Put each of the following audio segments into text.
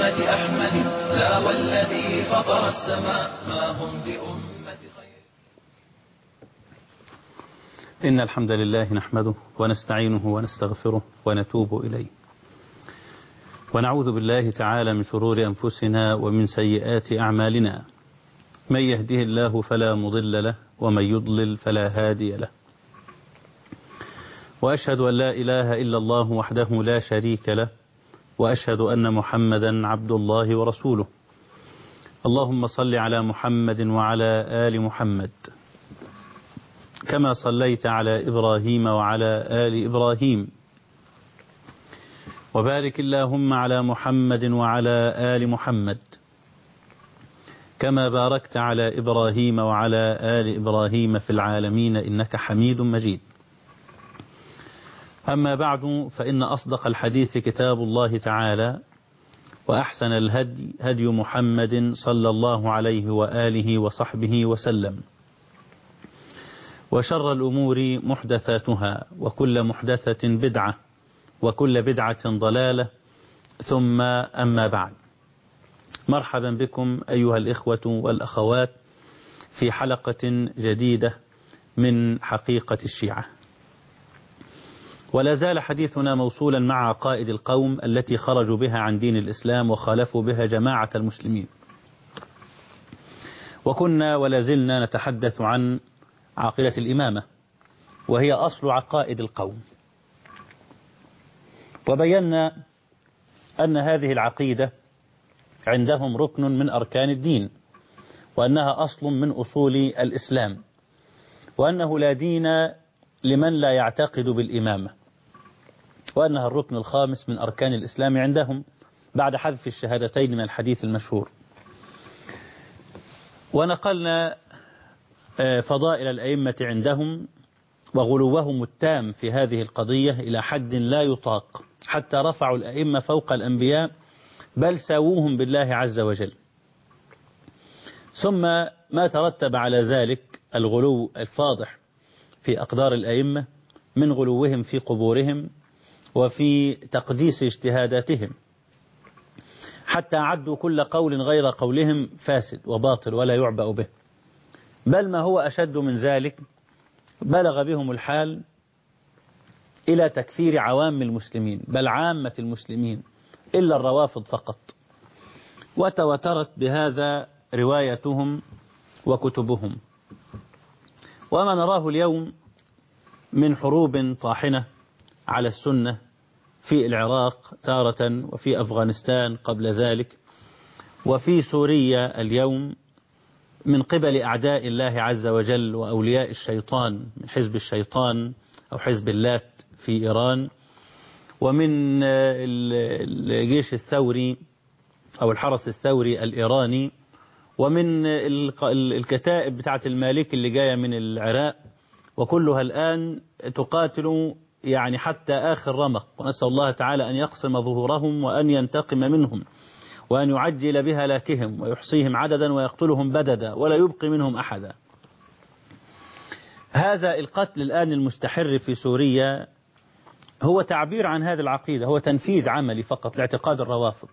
بأمة أحمد، لا والذي فطر السماء ما هم بأمة خير. إن الحمد لله نحمده ونستعينه ونستغفره ونتوب إليه، ونعوذ بالله تعالى من شرور أنفسنا ومن سيئات أعمالنا. من يهده الله فلا مضل له ومن يضلل فلا هادي له، وأشهد أن لا إله إلا الله وحده لا شريك له، وأشهد أن محمدا عبد الله ورسوله. اللهم صل على محمد وعلى آل محمد كما صليت على إبراهيم وعلى آل إبراهيم، وبارك اللهم على محمد وعلى آل محمد كما باركت على إبراهيم وعلى آل إبراهيم في العالمين إنك حميد مجيد. أما بعد، فإن أصدق الحديث كتاب الله تعالى، وأحسن الهدي هدي محمد صلى الله عليه وآله وصحبه وسلم، وشر الأمور محدثاتها، وكل محدثة بدعة، وكل بدعة ضلالة، ثم أما بعد. مرحبا بكم أيها الإخوة والأخوات في حلقة جديدة من حقيقة الشيعة، ولا زال حديثنا موصولا مع عقائد القوم التي خرجوا بها عن دين الإسلام وخالفوا بها جماعة المسلمين. وكنا ولا زلنا نتحدث عن عقيدة الإمامة، وهي أصل عقائد القوم، وبينا أن هذه العقيدة عندهم ركن من أركان الدين، وأنها أصل من أصول الإسلام، وأنه لا دين لمن لا يعتقد بالإمامة، وأنها الركن الخامس من أركان الإسلام عندهم بعد حذف الشهادتين من الحديث المشهور. ونقلنا فضائل الأئمة عندهم وغلوهم التام في هذه القضية إلى حد لا يطاق، حتى رفعوا الأئمة فوق الأنبياء، بل ساووهم بالله عز وجل. ثم ما ترتب على ذلك الغلو الفاضح في أقدار الأئمة من غلوهم في قبورهم وفي تقديس اجتهاداتهم، حتى عدوا كل قول غير قولهم فاسد وباطل ولا يعبأ به. بل ما هو أشد من ذلك، بلغ بهم الحال إلى تكفير عوام المسلمين، بل عامة المسلمين إلا الروافض فقط. وتواترت بهذا روايتهم وكتبهم. وما نراه اليوم من حروب طاحنة على السنة في العراق تارة، وفي أفغانستان قبل ذلك، وفي سوريا اليوم من قبل أعداء الله عز وجل وأولياء الشيطان من حزب الشيطان أو حزب اللات في إيران، ومن الجيش الثوري أو الحرس الثوري الإيراني، ومن الكتائب بتاعة المالك اللي جاية من العراق، وكلها الآن تقاتل يعني حتى آخر رمق. ونسأل الله تعالى أن يقسم ظهورهم وأن ينتقم منهم وأن يعجل بهلاكهم ويحصيهم عددا ويقتلهم بددا ولا يبقي منهم أحدا. هذا القتل الآن المستحر في سوريا هو تعبير عن هذه العقيدة، هو تنفيذ عملي فقط لاعتقاد الروافض،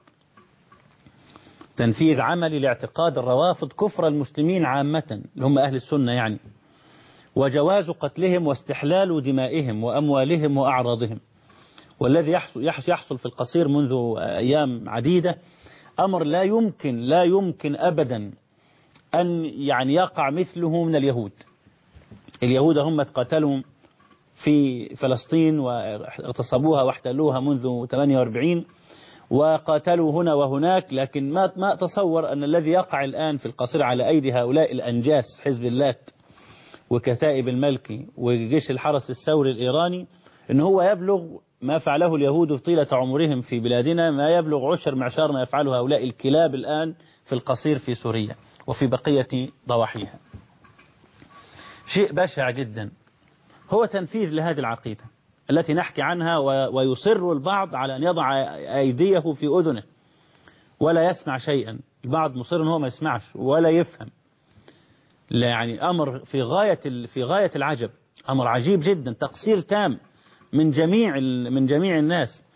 تنفيذ عملي لاعتقاد الروافض كفر المسلمين عامة اللي هم أهل السنة يعني، وجواز قتلهم واستحلال دمائهم وأموالهم وأعراضهم. والذي يحصل في القصير منذ أيام عديدة أمر لا يمكن أبدا أن يعني يقع مثله من اليهود. اليهود هم قتلوا في فلسطين واغتصبوها واحتلوها منذ 48، وقاتلوا هنا وهناك، لكن ما أتصور أن الذي يقع الآن في القصير على أيدي هؤلاء الأنجاس حزب اللات وكتائب الملكي وجيش الحرس الثوري الإيراني إن هو يبلغ ما فعله اليهود طيلة عمرهم في بلادنا، ما يبلغ عشر معشار ما يفعله هؤلاء الكلاب الآن في القصير في سوريا وفي بقية ضواحيها. شيء بشع جدا، هو تنفيذ لهذه العقيدة التي نحكي عنها، ويصر البعض على أن يضع أيديه في أذنه ولا يسمع شيئا. البعض مصر أنه ما يسمعش ولا يفهم. لا يعني أمر في غاية العجب، أمر عجيب جدا، تقصير تام من جميع الناس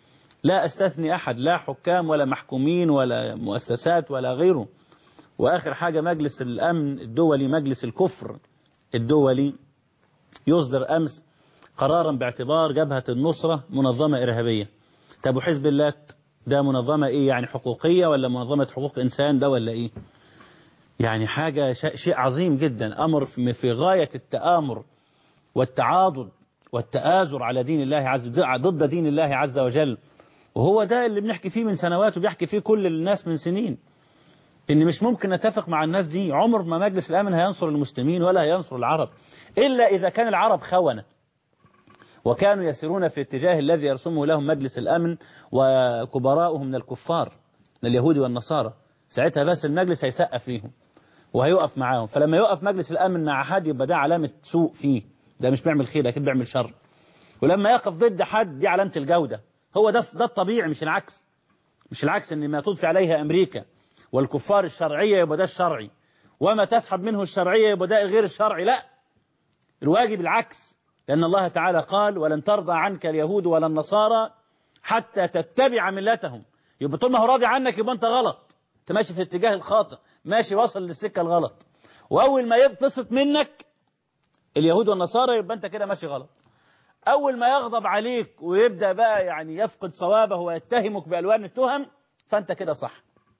لا أستثني أحد، لا حكام ولا محكومين ولا مؤسسات ولا غيره. وآخر حاجة مجلس الأمن الدولي، مجلس الكفر الدولي، يصدر أمس قرارا باعتبار جبهة النصرة منظمة إرهابية. طب وحزب الله ده منظمة إيه يعني، حقوقية ولا منظمة حقوق إنسان ده ولا إيه؟ يعني حاجة شيء عظيم جدا، أمر في غاية التآمر والتعاضد والتآزر على دين الله ضد دين الله عز وجل. وهو ده اللي بنحكي فيه من سنوات وبيحكي فيه كل الناس من سنين، إن مش ممكن نتفق مع الناس دي. عمر ما مجلس الأمن هينصر المسلمين ولا هينصر العرب، إلا إذا كان العرب خونة وكانوا يسيرون في اتجاه الذي يرسمه لهم مجلس الأمن وكبراؤهم من الكفار من اليهود والنصارى. ساعتها بس المجلس هيسقف فيهم وهيقف معاهم. فلما يقف مجلس الأمن مع حد يبقى ده علامة سوء فيه، ده مش بيعمل خير لكن بيعمل شر. ولما يقف ضد حد دي علامة الجودة. هو ده الطبيعي مش العكس. مش العكس، ان ما تضفي عليها أمريكا والكفار الشرعية يبقى ده الشرعي، وما تسحب منه الشرعية يبقى ده غير الشرعي. لا، الواجب العكس، لأن الله تعالى قال ولن ترضى عنك اليهود ولا النصارى حتى تتبع ملتهم. يبقى طول ما هو راضي عنك يبقى أنت غلط، أنت ماشي في الاتجاه الخاطئ، ماشي واصل للسكة الغلط. وأول ما يبتسط منك اليهود والنصارى يبقى أنت كده ماشي غلط. أول ما يغضب عليك ويبدأ بقى يعني يفقد صوابه ويتهمك بألوان التهم فأنت كده صح.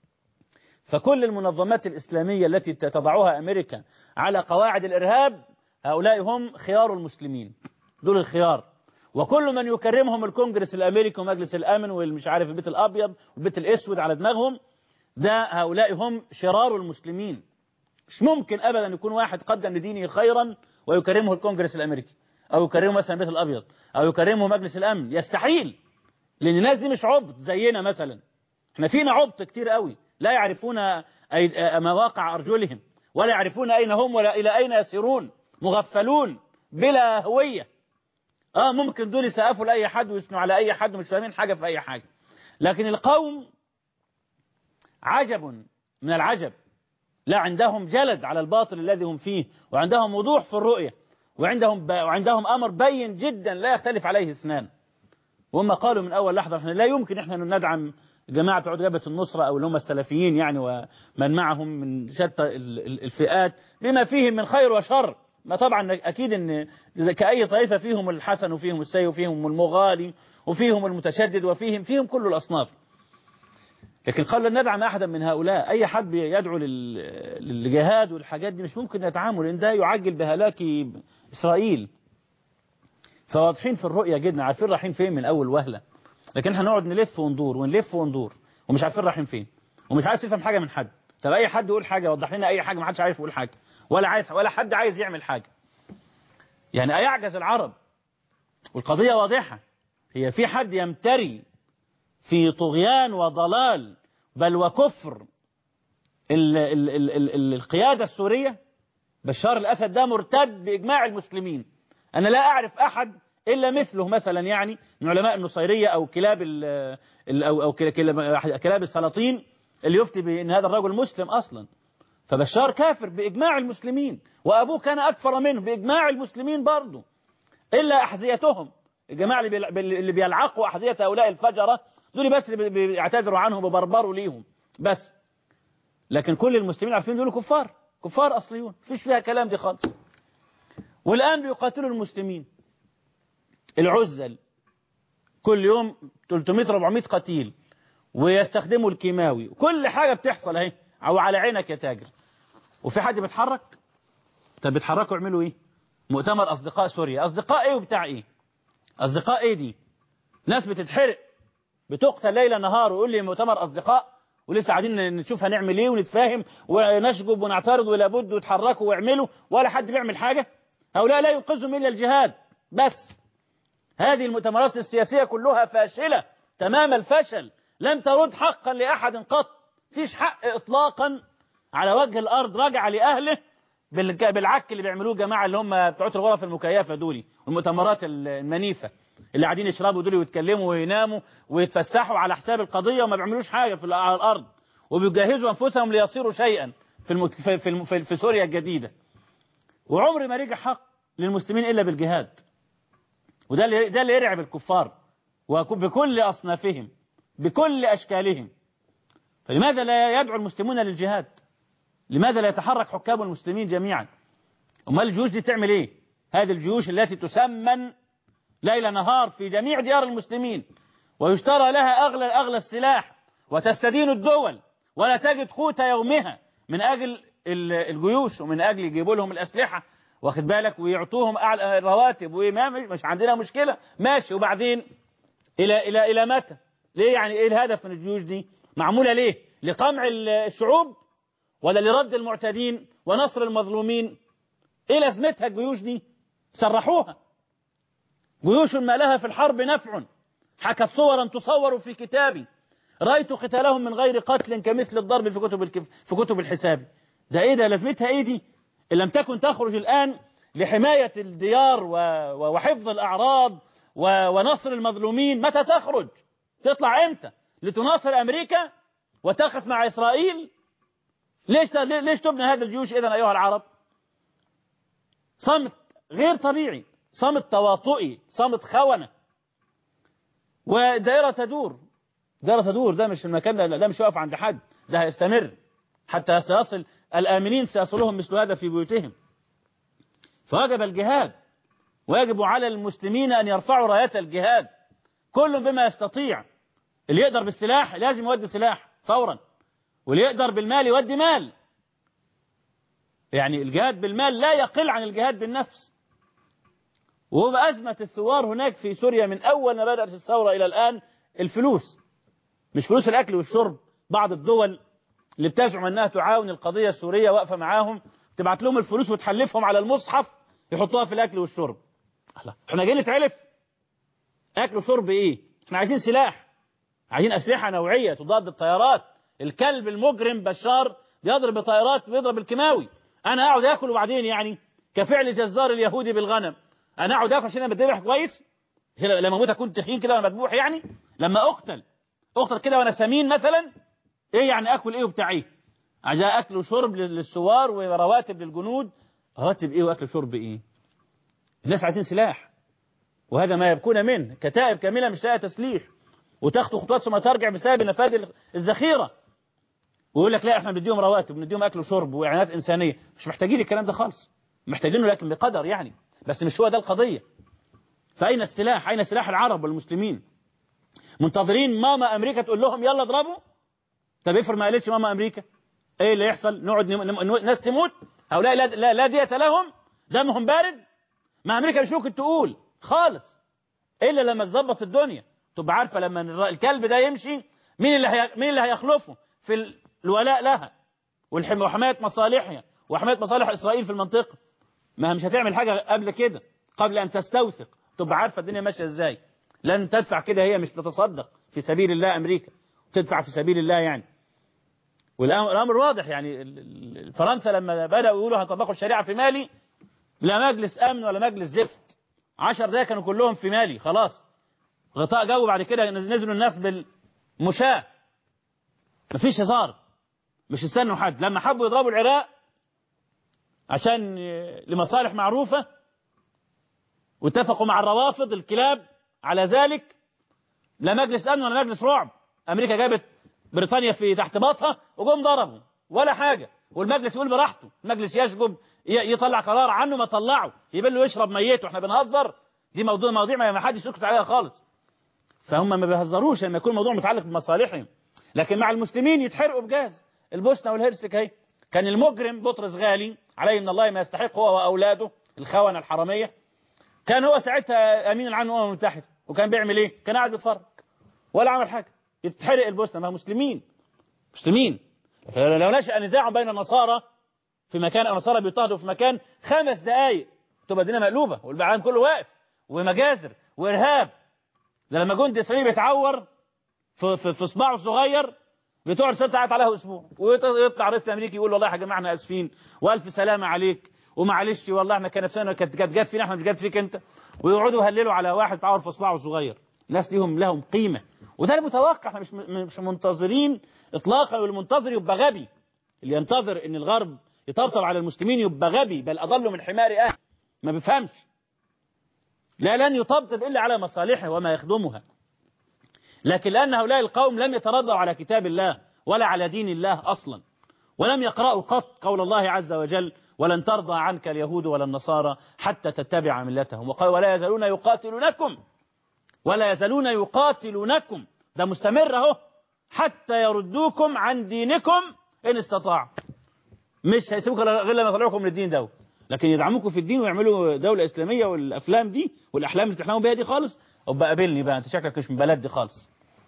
فكل المنظمات الإسلامية التي تضعها أمريكا على قواعد الإرهاب هؤلاء هم خيار المسلمين، دول الخيار. وكل من يكرمهم الكونجرس الأمريكي ومجلس الأمن والمش عارف البيت الأبيض والبيت الأسود على دماغهم، ده هؤلاء هم شرار المسلمين. مش ممكن أبدا يكون واحد قدم لدينه خيرا ويكرمه الكونجرس الأمريكي أو يكرمه مثلا البيت الأبيض أو يكرمه مجلس الأمن، يستحيل. لأن الناس دي مش عبط زينا مثلا، احنا فينا عبط كتير قوي لا يعرفون مواقع أرجلهم ولا يعرفون أين هم ولا إلى أين يسيرون، مغفلون بلا هوية. ممكن دول يسقفوا لأي حد ويثنوا على أي حد ومش فاهمين حاجة في أي حاجة. لكن القوم عجب من العجب، لا عندهم جلد على الباطل الذي هم فيه، وعندهم وضوح في الرؤية، وعندهم أمر بين جدا لا يختلف عليه اثنان. وهم قالوا من أول لحظة احنا لا يمكن احنا ندعم جماعة بتوع جبهة النصرة أو اللي هم السلفيين يعني ومن معهم من شتى الفئات بما فيهم من خير وشر. ما طبعا أكيد أن كأي طائفة فيهم الحسن وفيهم السيء وفيهم المغالي وفيهم المتشدد وفيهم كل الأصناف. لكن قالوا لن ندعم أحدا من هؤلاء. أي حد يدعو للجهاد والحاجات دي مش ممكن نتعامل، لأن ده يعجل بهلاك إسرائيل. فواضحين في الرؤية جدا، عارفين رايحين فين من أول وهلة. لكن احنا نقعد نلف وندور ونلف وندور ومش عارفين رايحين فين ومش عايز تفهم حاجة من حد. طب أي حد يقول حاجة يوضح لنا أي حاجة، ما حدش عارف يقول حاجة ولا حد عايز يعمل حاجة. يعني أيعجز العرب؟ والقضية واضحة، هي في حد يمتري في طغيان وضلال بل وكفر القيادة السورية؟ بشار الأسد ده مرتد بإجماع المسلمين. أنا لا أعرف أحد إلا مثله مثلا يعني من علماء النصيرية أو كلاب السلاطين اللي يفتي بأن هذا الرجل مسلم أصلا. فبشار كافر بإجماع المسلمين، وأبوه كان أكفر منه بإجماع المسلمين برضه، إلا أحذيتهم. الجماعة اللي بيلعقوا أحذية هؤلاء الفجرة دول بس اللي بيعتذروا عنهم وبربروا ليهم بس. لكن كل المسلمين عارفين دول كفار أصليون، مفيش فيها كلام دي خالص. والآن بيقاتلوا المسلمين العزل كل يوم 300-400 قتيل، ويستخدموا الكيماوي، كل حاجة بتحصل اهي او على عينك يا تاجر. وفي حد بيتحرك؟ طب بيتحركوا يعملوا ايه؟ مؤتمر اصدقاء سوريا، اصدقاء ايه وبتاع ايه؟ اصدقاء ايه دي؟ ناس بتتحرق بتقتل ليل نهار ويقول لي مؤتمر اصدقاء، ولسه قاعدين نشوف هنعمل ايه ونتفاهم ونشجب ونعترض ولابد ويتحركوا ويعملوا ولا حد بيعمل حاجة. هؤلاء لا ينقذهم الا الجهاد بس. هذه المؤتمرات السياسية كلها فاشلة تمام الفشل، لم ترد حقا لأحد قط. فيش حق إطلاقا على وجه الأرض رجع لأهله بالعك اللي بيعملوه الجماعة اللي هم بتوع الغرف المكيفة دولي والمؤتمرات المنيفة اللي قاعدين يشربوا دول ويتكلموا ويناموا ويتفسحوا على حساب القضية وما بيعملوش حاجة على الأرض، وبيجهزوا أنفسهم ليصيروا شيئا في سوريا الجديدة. وعمر ما رجع حق للمسلمين إلا بالجهاد. وده اللي يرعب الكفار. وبكل أصنافهم بكل أشكالهم. فلماذا لا يدعو المسلمون للجهاد؟ لماذا لا يتحرك حكام المسلمين جميعا؟ أمال الجيوش دي تعمل إيه؟ هذه الجيوش التي تسمن ليل نهار في جميع ديار المسلمين ويشترى لها أغلى السلاح وتستدين الدول ولا تجد قوت يومها من أجل الجيوش ومن أجل يجيبوا لهم الأسلحة، واخد بالك، ويعطوهم أعلى الرواتب، وما مش عندنا مشكلة ماشي. وبعدين إلى متى؟ ليه يعني؟ إيه الهدف من الجيوش دي؟ معمولة ليه؟ لقمع الشعوب ولا لرد المعتدين ونصر المظلومين؟ إيه لازمتها الجيوش دي؟ سرحوها. جيوش ما لها في الحرب نفع، حكت صورا تصور في كتابي، رأيت قتالهم من غير قتل كمثل الضرب في كتب الحساب. ده إيه ده؟ لازمتها إيه دي؟ إن لم تكن تخرج الآن لحماية الديار وحفظ الأعراض ونصر المظلومين، متى تخرج؟ تطلع إمتى؟ لتناصر أمريكا وتقف مع إسرائيل؟ ليش تبنى هذه الجيوش إذن أيها العرب؟ صمت غير طبيعي، صمت تواطئي، صمت خونة. ودائرة تدور، دائرة تدور. ده مش المكان ده مش واقف عند حد، ده هيستمر حتى سيصل الآمنين، سيصلهم مثل هذا في بيوتهم. فوجب الجهاد، ويجب على المسلمين أن يرفعوا رايات الجهاد كل بما يستطيع. اللي يقدر بالسلاح لازم يودي سلاح فورا، واللي يقدر بالمال يودي مال. يعني الجهاد بالمال لا يقل عن الجهاد بالنفس. وهو أزمة الثوار هناك في سوريا من أول ما بدأت الثورة إلى الآن الفلوس، مش فلوس الأكل والشرب. بعض الدول اللي بتزعم أنها تعاون القضية السورية واقفة معاهم، تبعت لهم الفلوس وتحلفهم على المصحف يحطوها في الأكل والشرب. احنا جايين نتعلف أكل وشرب إيه؟ احنا عايزين سلاح، عايزين أسلحة نوعية تضاد الطيارات. الكلب المجرم بشار بيضرب بطيارات، بيضرب الكيماوي. أنا أقعد أكل وبعدين يعني كفعل جزار اليهودي بالغنم، أنا أقعد أكل عشان أنا بتذبح كويس؟ لما أموت أكون تخين كده وأنا مذبوح يعني؟ لما أقتل كده وأنا سمين مثلا؟ إيه يعني أكل إيه وبتاع إيه؟ عايز أكل وشرب للثوار ورواتب للجنود. رواتب إيه وأكل وشرب إيه؟ الناس عايزين سلاح، وهذا ما يبكون منه. كتائب كاملة مش لاقيه تسليح، وتاخد خطوات ثم ترجع بسبب نفاذ الذخيرة. ويقول لك لا احنا بنديهم رواتب وبنديهم أكل وشرب وإعانات إنسانية. مش محتاجين الكلام ده خالص، محتاجينه لكن بقدر يعني، بس مش هو ده القضية. فأين السلاح؟ أين سلاح العرب والمسلمين؟ منتظرين ماما أمريكا تقول لهم يلا اضربوا؟ طب افرض ما قالتش ماما أمريكا، ايه اللي يحصل؟ نقعد ناس تموت، هؤلاء لا دية لهم، دمهم بارد. ما أمريكا مش ممكن تقول خالص إلا لما تظبط الدنيا، تبقى عارفة لما الكلب ده يمشي مين اللي هيخلفه في الولاء لها وحماية مصالحها وحماية مصالح إسرائيل في المنطقة. ما مش هتعمل حاجة قبل كده، قبل أن تستوثق، تبقى عارفة الدنيا ماشية إزاي. لن تدفع كده، هي مش تتصدق في سبيل الله أمريكا، تدفع في سبيل الله يعني. والأمر واضح يعني. فرنسا لما بدأوا يقولوا هنطبقوا الشريعة في مالي، لا مجلس أمن ولا مجلس زفت، 10 دقايق كانوا كلهم في مالي خلاص، غطاء جو. بعد كده نزلوا الناس بالمشاة، مفيش هزار، مش استنوا حد. لما حبوا يضربوا العراق عشان لمصالح معروفة واتفقوا مع الروافض الكلاب على ذلك، لا مجلس أمن ولا مجلس رعب. أمريكا جابت بريطانيا في تحت باطها وقوم ضربوا ولا حاجة، والمجلس يقول براحته. المجلس يشجب يطلع قرار عنه، ما طلعه يبل له يشرب ميته. احنا بنهزر؟ دي مواضيع ما حدش يسكت عليها خالص. فهم ما بيهزروش لما يكون الموضوع متعلق بمصالحهم. لكن مع المسلمين يتحرقوا بجاز. البوسنة والهرسك اهي، كان المجرم بطرس غالي عليه من الله ما يستحق هو وأولاده الخونة الحرامية، كان هو ساعتها أمين العام الأمم المتحدة، وكان بيعمل إيه؟ كان قاعد بيتفرج ولا عمل حاجة. يتحرق البوسنة، ما مسلمين. لو نشأ نزاع بين النصارى في مكان، النصارى بيضطهدوا في مكان 5 دقائق تبقى الدنيا مقلوبة والعالم كله واقف، ومجازر وإرهاب. ده لما جندي إسرائيلي بيتعور في صباعه الصغير بتقعد 6 ساعات عليه أسبوع، ويطلع رئيس الأمريكي يقول والله يا جماعة احنا آسفين وألف سلامة عليك ومعلش والله احنا كان نفسنا كانت جت فينا، احنا مش جت فيك أنت. ويقعدوا يهللوا على واحد تعور في صباعه الصغير. الناس لهم قيمة، وده المتوقع. احنا مش منتظرين إطلاقا. والمنتظر يبقى غبي، اللي ينتظر ان الغرب يطبطب على المسلمين يبقى غبي، بل أضل من حمار أهل، ما بيفهمش. لن يطبطب إلا على مصالحه وما يخدمها. لكن لأن هؤلاء القوم لم يتربوا على كتاب الله ولا على دين الله أصلا، ولم يقرأوا قط قول الله عز وجل ولن ترضى عنك اليهود ولا النصارى حتى تتبع ملتهم، وقال ولا يزالون يقاتلونكم ده مستمر اهو حتى يردوكم عن دينكم إن استطاعوا. مش هيسيبوك غير لما يطلعوكم من الدين ده، لكن يدعموكم في الدين ويعملوا دولة إسلامية والأفلام دي والأحلام اللي بتحلموا بيها دي خالص، وبقى قابلني بقى أنت شكلك مش من بلد دي خالص.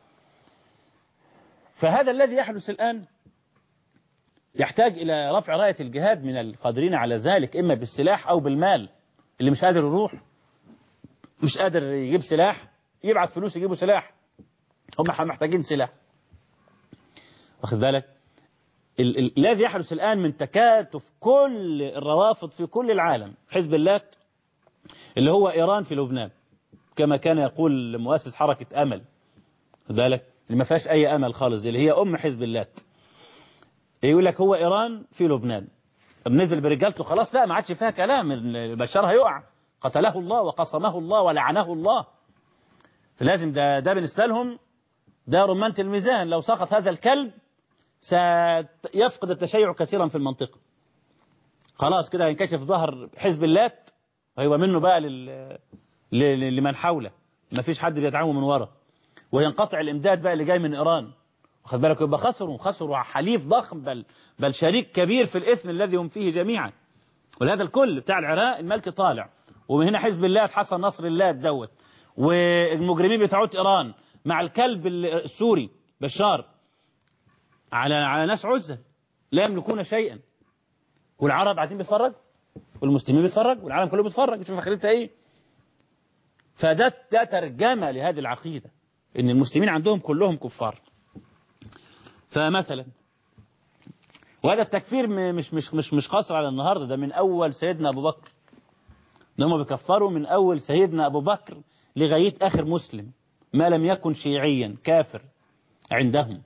فهذا الذي يحدث الآن يحتاج إلى رفع راية الجهاد من القادرين على ذلك، إما بالسلاح أو بالمال. اللي مش قادر يروح، مش قادر يجيب سلاح، يبعت فلوس يجيبوا سلاح، هم محتاجين سلاح. واخد بالك؟ الذي يحدث الآن من تكاتف كل الروافض في كل العالم، حزب الله اللي هو إيران في لبنان كما كان يقول مؤسس حركة أمل، خد بالك، اللي ما فيهاش أي أمل خالص، اللي هي أم حزب الله، يقول لك هو إيران في لبنان نزل برجالته خلاص، لا ما عادش فيها كلام، بشار هيقع، قتله الله وقصمه الله ولعنه الله. فلازم ده بالنسبة لهم ده رمانة الميزان، لو سقط هذا الكلب سيفقد التشيع كثيرا في المنطقة. خلاص كده ينكشف ظهر حزب الله وهيبقى منه بقى لمن حوله، ما فيش حد بيدعمه من ورا، وينقطع الإمداد بقى اللي جاي من إيران. واخد بالك؟ يبقى خسروا حليف ضخم، بل شريك كبير في الإثم الذي هم فيه جميعا. ولهذا الكل بتاع العراق الملك طالع، ومن هنا حزب الله حسن نصر الله دوت، والمجرمين بتاعوت إيران مع الكلب السوري بشار على ناس عزة لا يملكون شيئا، والعرب عايزين بيتفرج والمسلمين بيتفرج والعالم كله بيتفرج، شوف اخرتها ايه. فده ترجمة لهذه العقيدة ان المسلمين عندهم كلهم كفار. فمثلا وهذا التكفير مش قاصر على النهارده، ده من اول سيدنا ابو بكر، هم بيكفروا من اول سيدنا ابو بكر لغايه اخر مسلم ما لم يكن شيعيا كافر عندهم.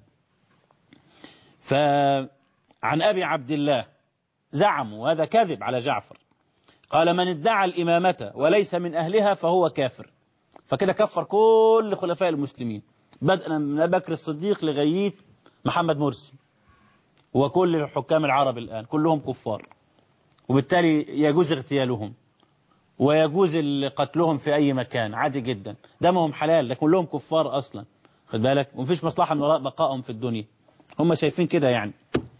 فعن ابي عبد الله زعموا، وهذا كذب على جعفر، قال من ادعى الامامه وليس من اهلها فهو كافر. فكده كفر كل خلفاء المسلمين بدءا من ابي بكر الصديق لغايه محمد مرسي، وكل حكام العرب الآن كلهم كفار، وبالتالي يجوز اغتيالهم ويجوز قتلهم في أي مكان عادي جدا، دمهم حلال، لكن كلهم كفار أصلا، خد بالك، ومفيش مصلحة من وراء بقائهم في الدنيا، هم شايفين كده يعني.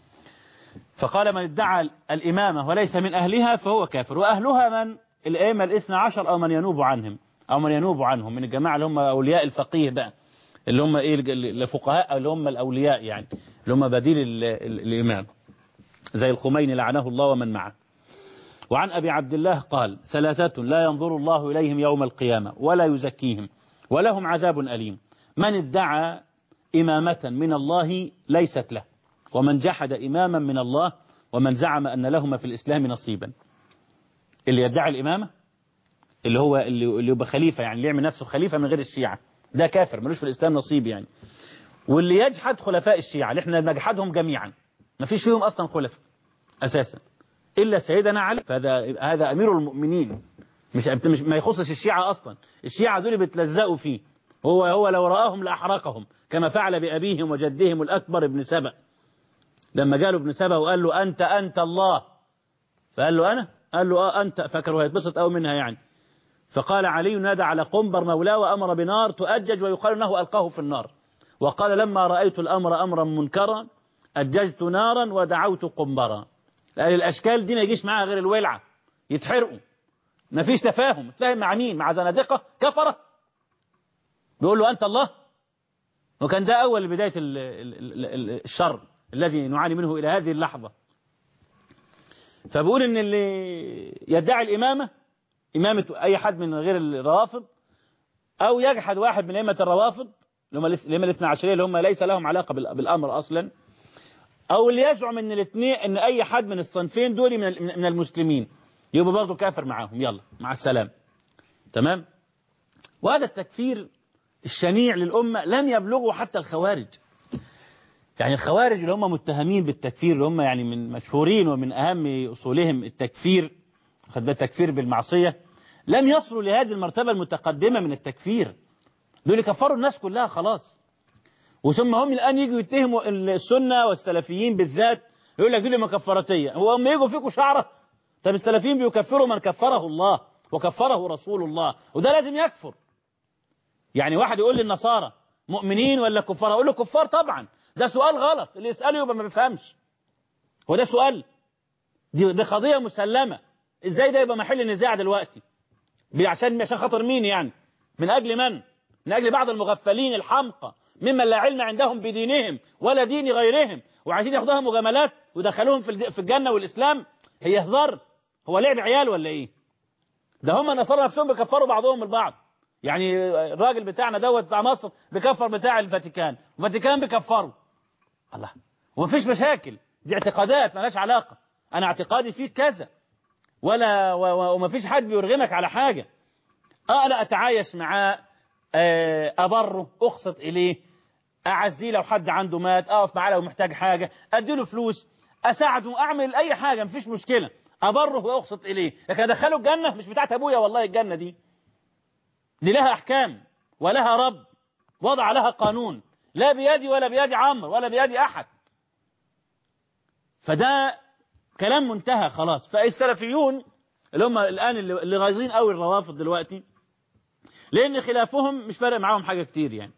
فقال من ادعى الإمامة وليس من أهلها فهو كافر، وأهلها من الأئمة الاثنى عشر أو من ينوب عنهم من الجماعة اللي هم أولياء الفقيه بقى، اللي هم ايه الفقهاء، اللي هم الاولياء يعني، اللي هم بديل الامام زي الخميني لعنه الله ومن معه. وعن ابي عبد الله قال ثلاثة لا ينظر الله اليهم يوم القيامة ولا يزكيهم ولهم عذاب أليم: من ادعى إمامة من الله ليست له، ومن جحد إماما من الله، ومن زعم أن لهما في الإسلام نصيبا. اللي يدعي الإمامة اللي يبقى خليفة، يعني اللي يعمل نفسه خليفة من غير الشيعة، ده كافر ملوش في الإسلام نصيب يعني. واللي يجحد خلفاء الشيعة اللي احنا نجحدهم جميعا، ما فيش فيهم أصلا خلفاء أساسا إلا سيدنا علي، هذا أمير المؤمنين، مش ما يخصش الشيعة أصلا، الشيعة دول بيتلزقوا فيه، هو لو رآهم لأحرقهم كما فعل بأبيهم وجدهم الأكبر ابن سبأ، لما جاله ابن سبأ وقال له أنت الله، فقال له أنا، قال له أنت، فكروا هيتبسط أو منها يعني. فقال علي نادى على قنبر مولاه وأمر بنار تؤجج ويقال أنه ألقاه في النار، وقال لما رأيت الأمر أمرا منكرا أججت نارا ودعوت قنبرا. لأن الأشكال دي ما يجيش معها غير الولعة، يتحرقوا، ما فيش تفاهم، تفاهم مع مين؟ مع زنادقة كفرة، بيقول له أنت الله. وكان ده أول بداية الشر الذي نعاني منه إلى هذه اللحظة. فبقول إن اللي يدعي الإمامة، إمامة أي حد من غير الروافض، أو يجحد واحد من أئمة الروافض اللي هم الأئمة الاثنى عشرية اللي هم ليس لهم علاقة بالأمر أصلا، أو اللي يزعم إن الاثنين إن أي حد من الصنفين دول من المسلمين، يبقى برضه كافر معاهم، يلا مع السلام. تمام. وهذا التكفير الشنيع للأمة لن يبلغه حتى الخوارج. يعني الخوارج اللي هم متهمين بالتكفير، اللي هم يعني من مشهورين ومن أهم أصولهم التكفير، خد بالك، التكفير بالمعصية، لم يصلوا لهذه المرتبة المتقدمة من التكفير. دول كفروا الناس كلها خلاص، وثم هم الآن يجوا يتهموا السنة والسلفيين بالذات، يقول لك دي مكفرتية. هو هم يجوا فيكم شعرة؟ طب السلفيين بيكفروا من كفره الله وكفره رسول الله، وده لازم يكفر. يعني واحد يقول لي النصارى مؤمنين ولا كفار، اقول له كفار طبعا. ده سؤال غلط، اللي يسأله يبقى ما بيفهمش. هو ده سؤال؟ دي قضية مسلمة. ازاي ده يبقى محل نزاع دلوقتي؟ عشان خاطر مين يعني؟ من أجل من؟ من أجل بعض المغفلين الحمقى ممن لا علم عندهم بدينهم ولا دين غيرهم، وعايزين ياخدوها مجاملات ويدخلوهم في الجنة والإسلام. هي هزار؟ هو لعب عيال ولا إيه؟ ده هم النصارى نفسهم بيكفروا بعضهم البعض. يعني الراجل بتاعنا دوت بتاع مصر بيكفر بتاع الفاتيكان، والفاتيكان بيكفروا. الله، ومفيش مشاكل، دي اعتقادات مالهاش علاقة. أنا اعتقادي فيه كذا، ومفيش حد بيرغمك على حاجة. أنا أتعايش معاه، أبره، أقسط إليه، أعزيه لو حد عنده مات، أقف معاه لو محتاج حاجة، أديله فلوس، أساعده، أعمل أي حاجة، مفيش مشكلة، أبره وأقسط إليه. لكن أدخله الجنة مش بتاعت أبويا، والله الجنة دي لها أحكام ولها رب، وضع لها قانون، لا بيدي ولا بيدي عمرو ولا بيدي أحد. فده كلام منتهى خلاص. فالسلفيون اللي هم الآن اللي غايظين قوي الروافض دلوقتي، لأن خلافهم مش فارق معاهم حاجة كتير يعني.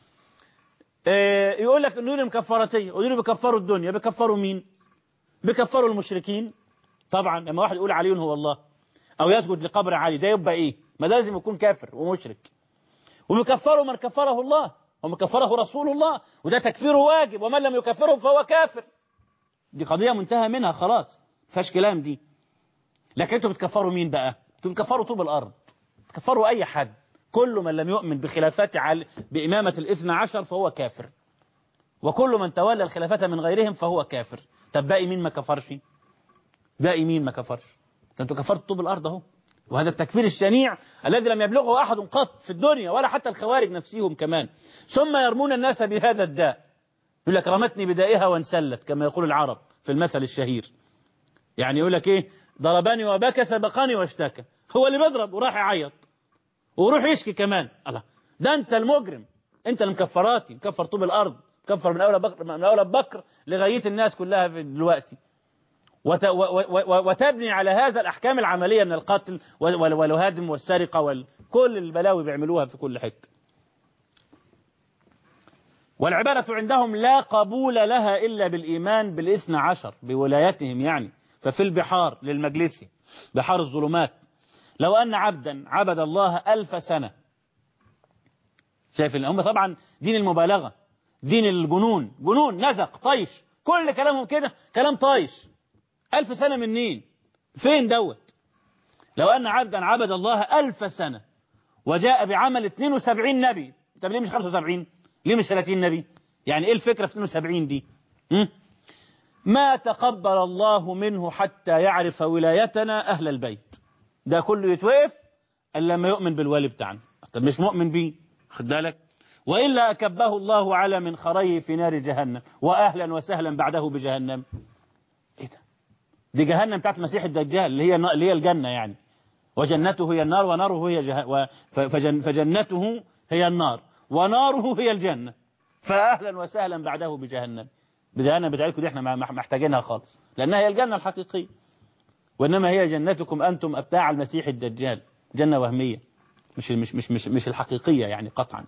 يقول لك إنه مكفرتية، ودول بيكفروا الدنيا. بيكفروا مين؟ بيكفروا المشركين طبعا. لما واحد يقول علي هو الله أو يسجد لقبر علي، ده يبقى إيه؟ ما ده لازم يكون كافر ومشرك. وبيكفروا من كفره الله ومن كفره رسول الله، وده تكفيره واجب، ومن لم يكفره فهو كافر. دي قضية منتهى منها خلاص، فاش كلام دي. لكن انتوا بتكفروا مين بقى؟ انتوا بتكفروا طوب الأرض، بتكفروا أي حد. كل من لم يؤمن بخلافات بإمامة الاثنى عشر فهو كافر، وكل من تولى الخلافات من غيرهم فهو كافر. طب باقي مين ما كفرش؟ باقي مين ما كفرش؟ انتوا كفرتوا طوب الأرض اهو. وهذا التكفير الشنيع الذي لم يبلغه أحد قط في الدنيا، ولا حتى الخوارج نفسهم كمان. ثم يرمون الناس بهذا الداء. يقول لك رمتني بدائها وانسلت، كما يقول العرب في المثل الشهير. يعني يقول لك ايه؟ ضربني وبكى سبقني واشتكى. هو اللي بيضرب وراح يعيط وروح يشكي كمان. الله، ده انت المجرم، انت المكفراتي، مكفر طوب الارض، مكفر من اولى بكر لغايه الناس كلها في دلوقتي. وتبني على هذا الاحكام العمليه من القتل والهدم والسرقه وكل البلاوي بيعملوها في كل حته. والعبادة عندهم لا قبول لها إلا بالإيمان بالاثنى عشر بولايتهم يعني. ففي البحار للمجلسي، بحار الظلمات، لو أن عبدا عبد الله 1000 سنة. شايف هم طبعا دين المبالغة، دين الجنون، جنون نزق طيش، كل كلامهم كده كلام طيش. 1000 سنة منين؟ فين دوت؟ لو أن عبدا عبد الله 1000 سنة وجاء بعمل 72 نبي. طب ليه مش 75؟ ليه مش 30 نبي؟ يعني ايه الفكرة في 72 دي؟ ما تقبل الله منه حتى يعرف ولايتنا أهل البيت. ده كله يتوقف إلا لما يؤمن بالولي بتاعنا. طب مش مؤمن بيه، خد بالك. وإلا أكبه الله على منخريه في نار جهنم، وأهلا وسهلا بعده بجهنم. إيه ده؟ دي جهنم بتاعت المسيح الدجال اللي هي الجنة يعني. وجنته هي النار وناره هي فجنته هي النار وناره هي الجنة. فأهلا وسهلا بعده بجهنم. بجهنم بتاعتكم دي احنا محتاجينها خالص، لأنها هي الجنة الحقيقية. وإنما هي جنتكم أنتم أبتاع المسيح الدجال، جنة وهمية مش الحقيقية يعني قطعا.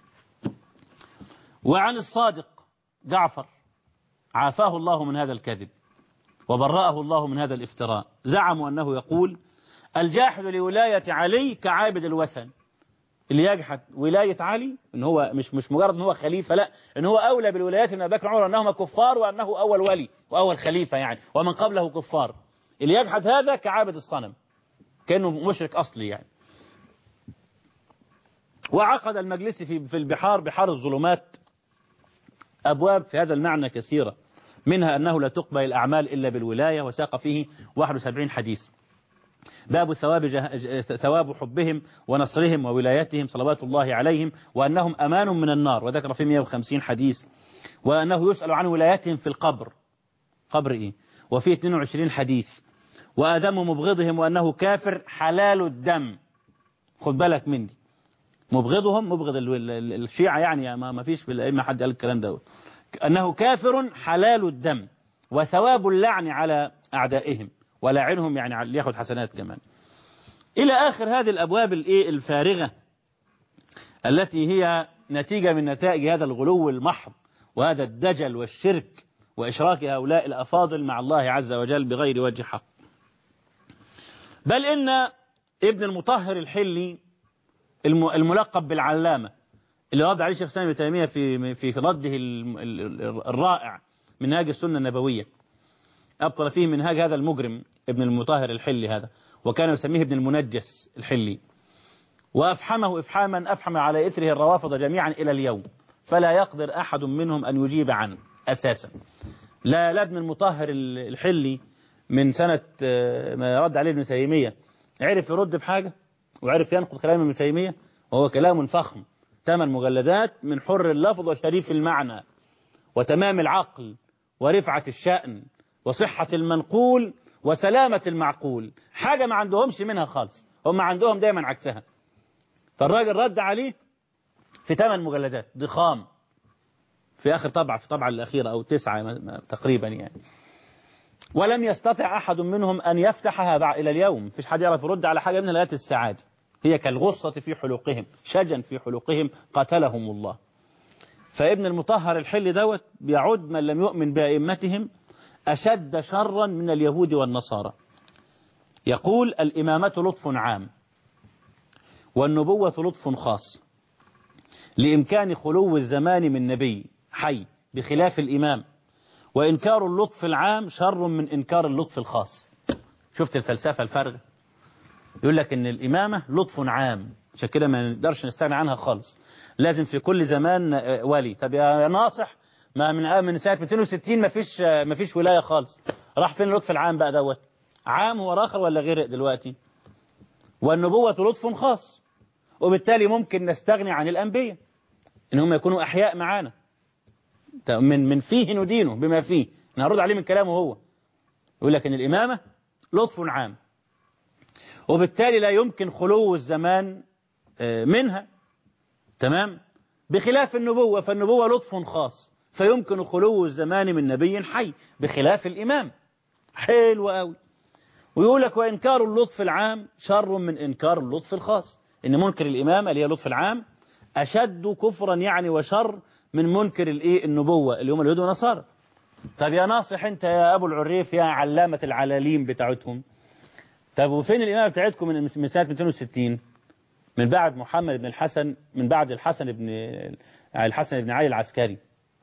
وعن الصادق جعفر عافاه الله من هذا الكذب وبرأه الله من هذا الافتراء. زعموا أنه يقول الجاحد لولاية علي كعابد الوثن. اللي يجحد ولاية علي ان هو مش مجرد ان هو خليفة، لا، ان هو اولى بالولايات من ابي بكر وعمر، انهما كفار وانه اول ولي واول خليفة يعني، ومن قبله كفار. اللي يجحد هذا كعابد الصنم، كانه مشرك اصلي يعني. وعقد المجلس في البحار، بحار الظلمات، ابواب في هذا المعنى كثيرة، منها انه لا تقبل الاعمال الا بالولاية، وساق فيه 71 حديث. باب ثواب حبهم ونصرهم وولايتهم صلوات الله عليهم، وأنهم أمان من النار، وذكر فيه 150 حديث. وأنه يسأل عن ولايتهم في القبر، قبر إيه؟ وفيه 22 حديث. وآدم مبغضهم، وأنه كافر حلال الدم. خد بالك من دي، مبغضهم، مبغض الشيعة يعني، ما فيش في الأئمة حد قال الكلام ده، أنه كافر حلال الدم وثواب اللعن على أعدائهم ولاعنهم، يعني ليأخذ حسنات كمان، إلى آخر هذه الأبواب الفارغة التي هي نتيجة من نتائج هذا الغلو المحض وهذا الدجل والشرك وإشراك هؤلاء الأفاضل مع الله عز وجل بغير وجه حق. بل إن ابن المطهر الحلي الملقب بالعلامة اللي رد عليه شيخ الإسلام ابن تيمية في رده الرائع منهاج السنة النبوية، أبطل فيه منهاج هذا المجرم ابن المطهر الحلي هذا، وكان يسميه ابن المنجس الحلي، وأفحمه إفحاما أفحم على إثره الروافض جميعا إلى اليوم، فلا يقدر أحد منهم أن يجيب عنه أساسا. لا ابن المطهر الحلي من سنة ما رد عليه ابن تيمية عرف يرد بحاجة، وعرف ينقض كلام ابن تيمية، وهو كلام فخم 8 مجلدات من حر اللفظ وشريف المعنى وتمام العقل ورفعة الشأن وصحة المنقول وسلامة المعقول، حاجة ما عندهمش منها خالص، هم عندهم دايما عكسها. فالراجل رد عليه في 8 مجلدات ضخام في آخر طبعة، في الطبعة الأخيرة أو 9 تقريبا يعني، ولم يستطع أحد منهم أن يفتحها إلى اليوم. مفيش حد يعرف يرد على حاجة من الآيات السعادة، هي كالغصة في حلقهم، شجن في حلقهم قتلهم الله. فابن المطهر الحلي دوت بيعد من لم يؤمن بأئمتهم أشد شرا من اليهود والنصارى. يقول الإمامة لطف عام والنبوة لطف خاص، لإمكان خلو الزمان من نبي حي بخلاف الإمام، وإنكار اللطف العام شر من إنكار اللطف الخاص. شفت الفلسفة الفارغة؟ يقول لك إن الإمامة لطف عام، عشان كده ما نقدرش نستغنى عنها خالص، لازم في كل زمان ولي. طب يا ناصح، ما من سنة 260 ما فيش ولاية خالص، راح فين اللطف العام بقى دوت؟ عام هو آخر ولا غير دلوقتي؟ والنبوة لطف خاص، وبالتالي ممكن نستغني عن الأنبياء إن هم يكونوا أحياء معانا، من فيه ندينه بما فيه، نرد عليه من كلامه هو. يقول لك إن الإمامة لطف عام، وبالتالي لا يمكن خلو الزمان منها، تمام؟ بخلاف النبوة، فالنبوة لطف خاص، فيمكن خلو الزمان من نبي حي بخلاف الإمام. حلو قوي. ويقول لك وإنكار اللطف العام شر من إنكار اللطف الخاص، إن منكر الإمامة اللي هي اللطف العام أشد كفرا يعني وشر من منكر النبوة اللي هم اليهود والنصارى. طب يا ناصح أنت يا أبو العريف يا علامة العلاليم بتاعتهم، طب وفين الإمامة بتاعتكم من سنة 260 من بعد محمد بن الحسن، من بعد الحسن بن علي العسكري،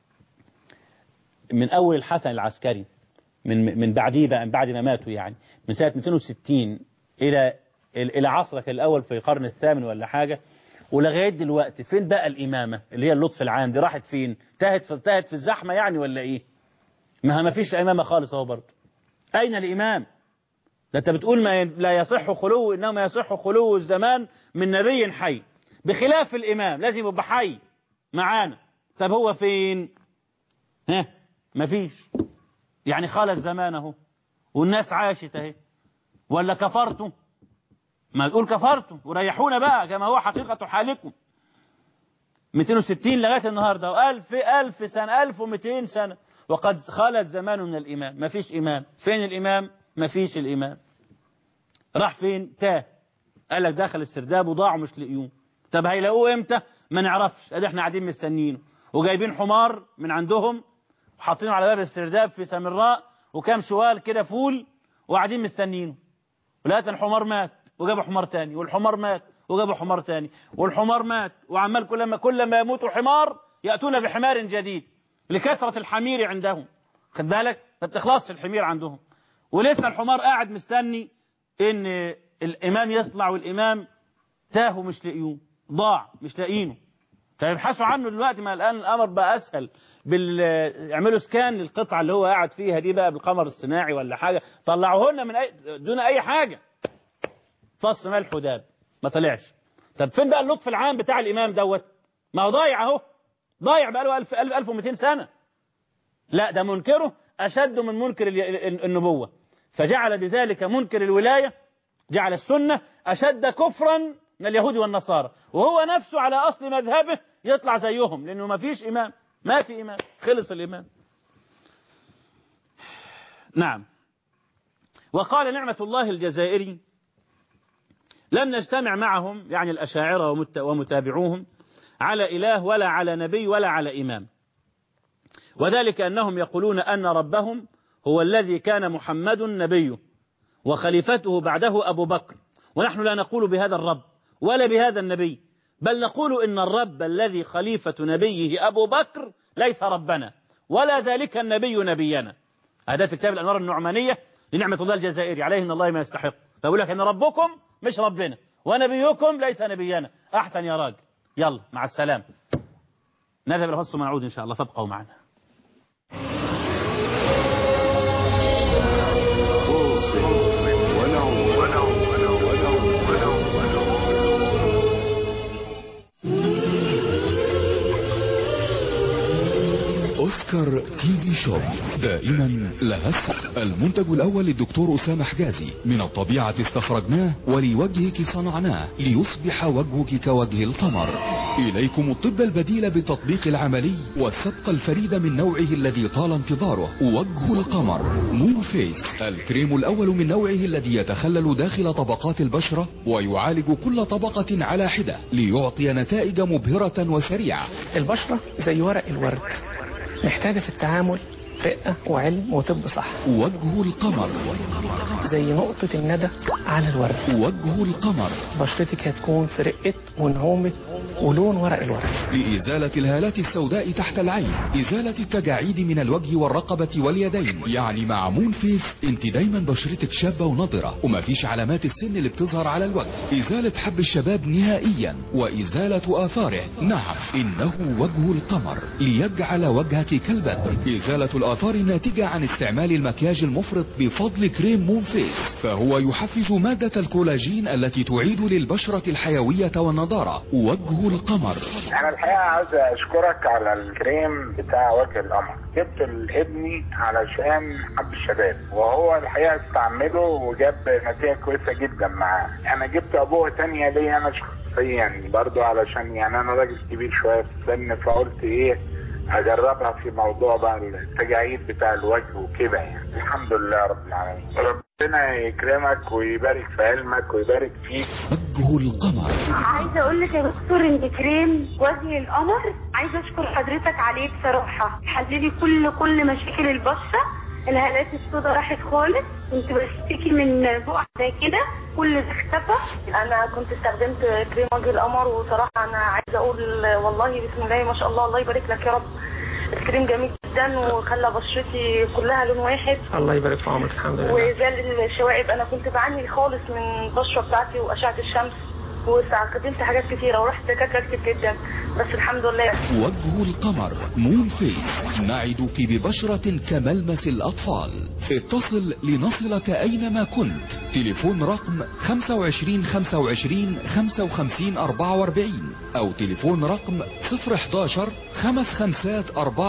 من أول الحسن العسكري، من بعديه بقى، من بعد ما ماتوا يعني، من سنة 260 إلى عصرك الأول في القرن الثامن ولا حاجة، ولغاية دلوقتي فين بقى الإمامة اللي هي اللطف العام دي؟ راحت فين؟ تاهت في الزحمة يعني ولا إيه؟ ما فيش إمامة خالص أهو برضه. أين الإمام؟ ده أنت بتقول لا يصح خلو، إنما يصح خلو الزمان من نبي حي بخلاف الإمام، لازم يبقى حي معانا. طب هو فين؟ ما فيش، يعني خال الزمان اهو والناس عاشت اهي، ولا كفرتم؟ ما تقول كفرتم وريحونا بقى كما هو حقيقة حالكم. 260 لغاية النهاردة و1000 سنة، 1200 سنة، وقد خال الزمان من الإمام. ما فيش إمام. فين الإمام؟ ما فيش الإمام. راح فين؟ تاه. قال لك دخل السرداب وضاعوا مش لاقيوه. طب هيلاقوه امتى؟ ما نعرفش، ادي احنا قاعدين مستنيينه، وجايبين حمار من عندهم وحاطينه على باب السرداب في سامراء وكام شوال كده فول وقاعدين مستنيينه، ولقيت الحمار مات وجابوا حمار تاني، والحمار مات وجابوا حمار تاني، والحمار مات، وعمال كل ما يموت حمار يأتون بحمار جديد لكثرة الحمير عندهم. خد بالك؟ ما بتخلصش الحمير عندهم، ولسه الحمار قاعد مستني ان الامام يطلع، والامام تاهوا مش لاقيوه، ضاع مش لاقيينه. فيبحثوا عنه دلوقتي، ما الان الامر بقى اسهل، يعملوا سكان للقطعه اللي هو قاعد فيها دي بقى بالقمر الصناعي ولا حاجه، طلعوه لنا دون اي حاجه، فص ملح وداب ما طلعش. طب فين بقى اللطف العام بتاع الامام دوت؟ ما هو ضايع اهو، ضايع بقى له 1200 سنه. لا ده منكره اشد من منكر النبوه، فجعل بذلك منكر الولايه، جعل السنه اشد كفرا من اليهود والنصارى، وهو نفسه على أصل مذهبه يطلع زيهم، لأنه ما فيش إمام، ما في إمام، خلص الإمام. نعم. وقال نعمة الله الجزائري: لم نجتمع معهم، يعني الأشاعرة ومتابعوهم، على إله ولا على نبي ولا على إمام، وذلك أنهم يقولون أن ربهم هو الذي كان محمد نبيه وخليفته بعده أبو بكر، ونحن لا نقول بهذا الرب ولا بهذا النبي، بل نقول إن الرب الذي خليفة نبيه أبو بكر ليس ربنا، ولا ذلك النبي نبينا. هذا في كتاب الأنوار النعمانية لنعمة الله الجزائري عليه من الله ما يستحق. فأقول لك أن ربكم مش ربنا ونبيكم ليس نبينا. أحسن يا راجل، يلا مع السلامة، نذهب إلى فصل ونعود إن شاء الله، فابقوا معنا. أوسكار تي في شوب دائما لها السبب. المنتج الأول للدكتور أسامة حجازي، من الطبيعة استخرجناه ولوجهك صنعناه ليصبح وجهك كوجه القمر. إليكم الطب البديل بالتطبيق العملي والسبق الفريد من نوعه الذي طال انتظاره، وجه القمر مون فيس، الكريم الأول من نوعه الذي يتخلل داخل طبقات البشرة ويعالج كل طبقة على حدة ليعطي نتائج مبهرة وسريعة. البشرة زي ورق الورد، محتاجة في التعامل رقة وعلم وطب صح. وجه القمر زي نقطة الندى على الورد. وجه القمر بشرتك هتكون في رقة ونعومة ولون ورق الورد، لإزالة الهالات السوداء تحت العين، إزالة التجاعيد من الوجه والرقبة واليدين. يعني مع مون فيس انت دايما بشرتك شابة ونضرة ومفيش علامات السن اللي بتظهر على الوجه. إزالة حب الشباب نهائيا وإزالة آثاره. نعم، إنه وجه القمر ليجعل وجهك كالبدر. إزالة الآثار الناتجة عن استعمال المكياج المفرط بفضل كريم مون فيس، فهو يحفز مادة الكولاجين التي تعيد للبشرة الحيوية والنضارة. وجه القمر. انا الحقيقه عايز اشكرك على الكريم بتاع وجه القمر، جبت لابني علشان حب الشباب، وهو الحقيقه استعمله وجاب نتيجه كويسه جدا معاه. انا جبت ابوه تانية ليا انا شخصيا برضو، علشان يعني انا راجل كبير شويه في السن، فقلت ايه اجربها في موضوع بقى التجاعيد بتاع الوجه وكده. يعني الحمد لله رب العالمين، ربنا يكرمك ويبارك في علمك ويبارك فيك. وجه القمر. عايزه اقول لك يا دكتور ان كريم وجه القمر عايزه اشكر حضرتك عليه بصراحه، حللي كل مشاكل البشره، الهالات السوداء راحت خالص، كنت بشتكي من بقع زي كده كل ده اختفى. انا كنت استخدمت كريم وجه القمر، وصراحه انا عايزه اقول والله بسم الله ما شاء الله، الله يبارك لك يا رب. الكريم جميل جدا وخلى بشرتي كلها لون واحد. الله يبارك في عمرك. الحمد لله. وزال الشوائب، انا كنت بعاني خالص من البشره بتاعتي واشعه الشمس، واستخدمت حاجات كتيره ورحت دكاتره كتير جدا، بس الحمد لله. وجه القمر مون فيس، نعدك ببشرة كملمس الأطفال. اتصل لنصلك أينما كنت. تليفون رقم 25 25 55 44 أو تليفون رقم 011 55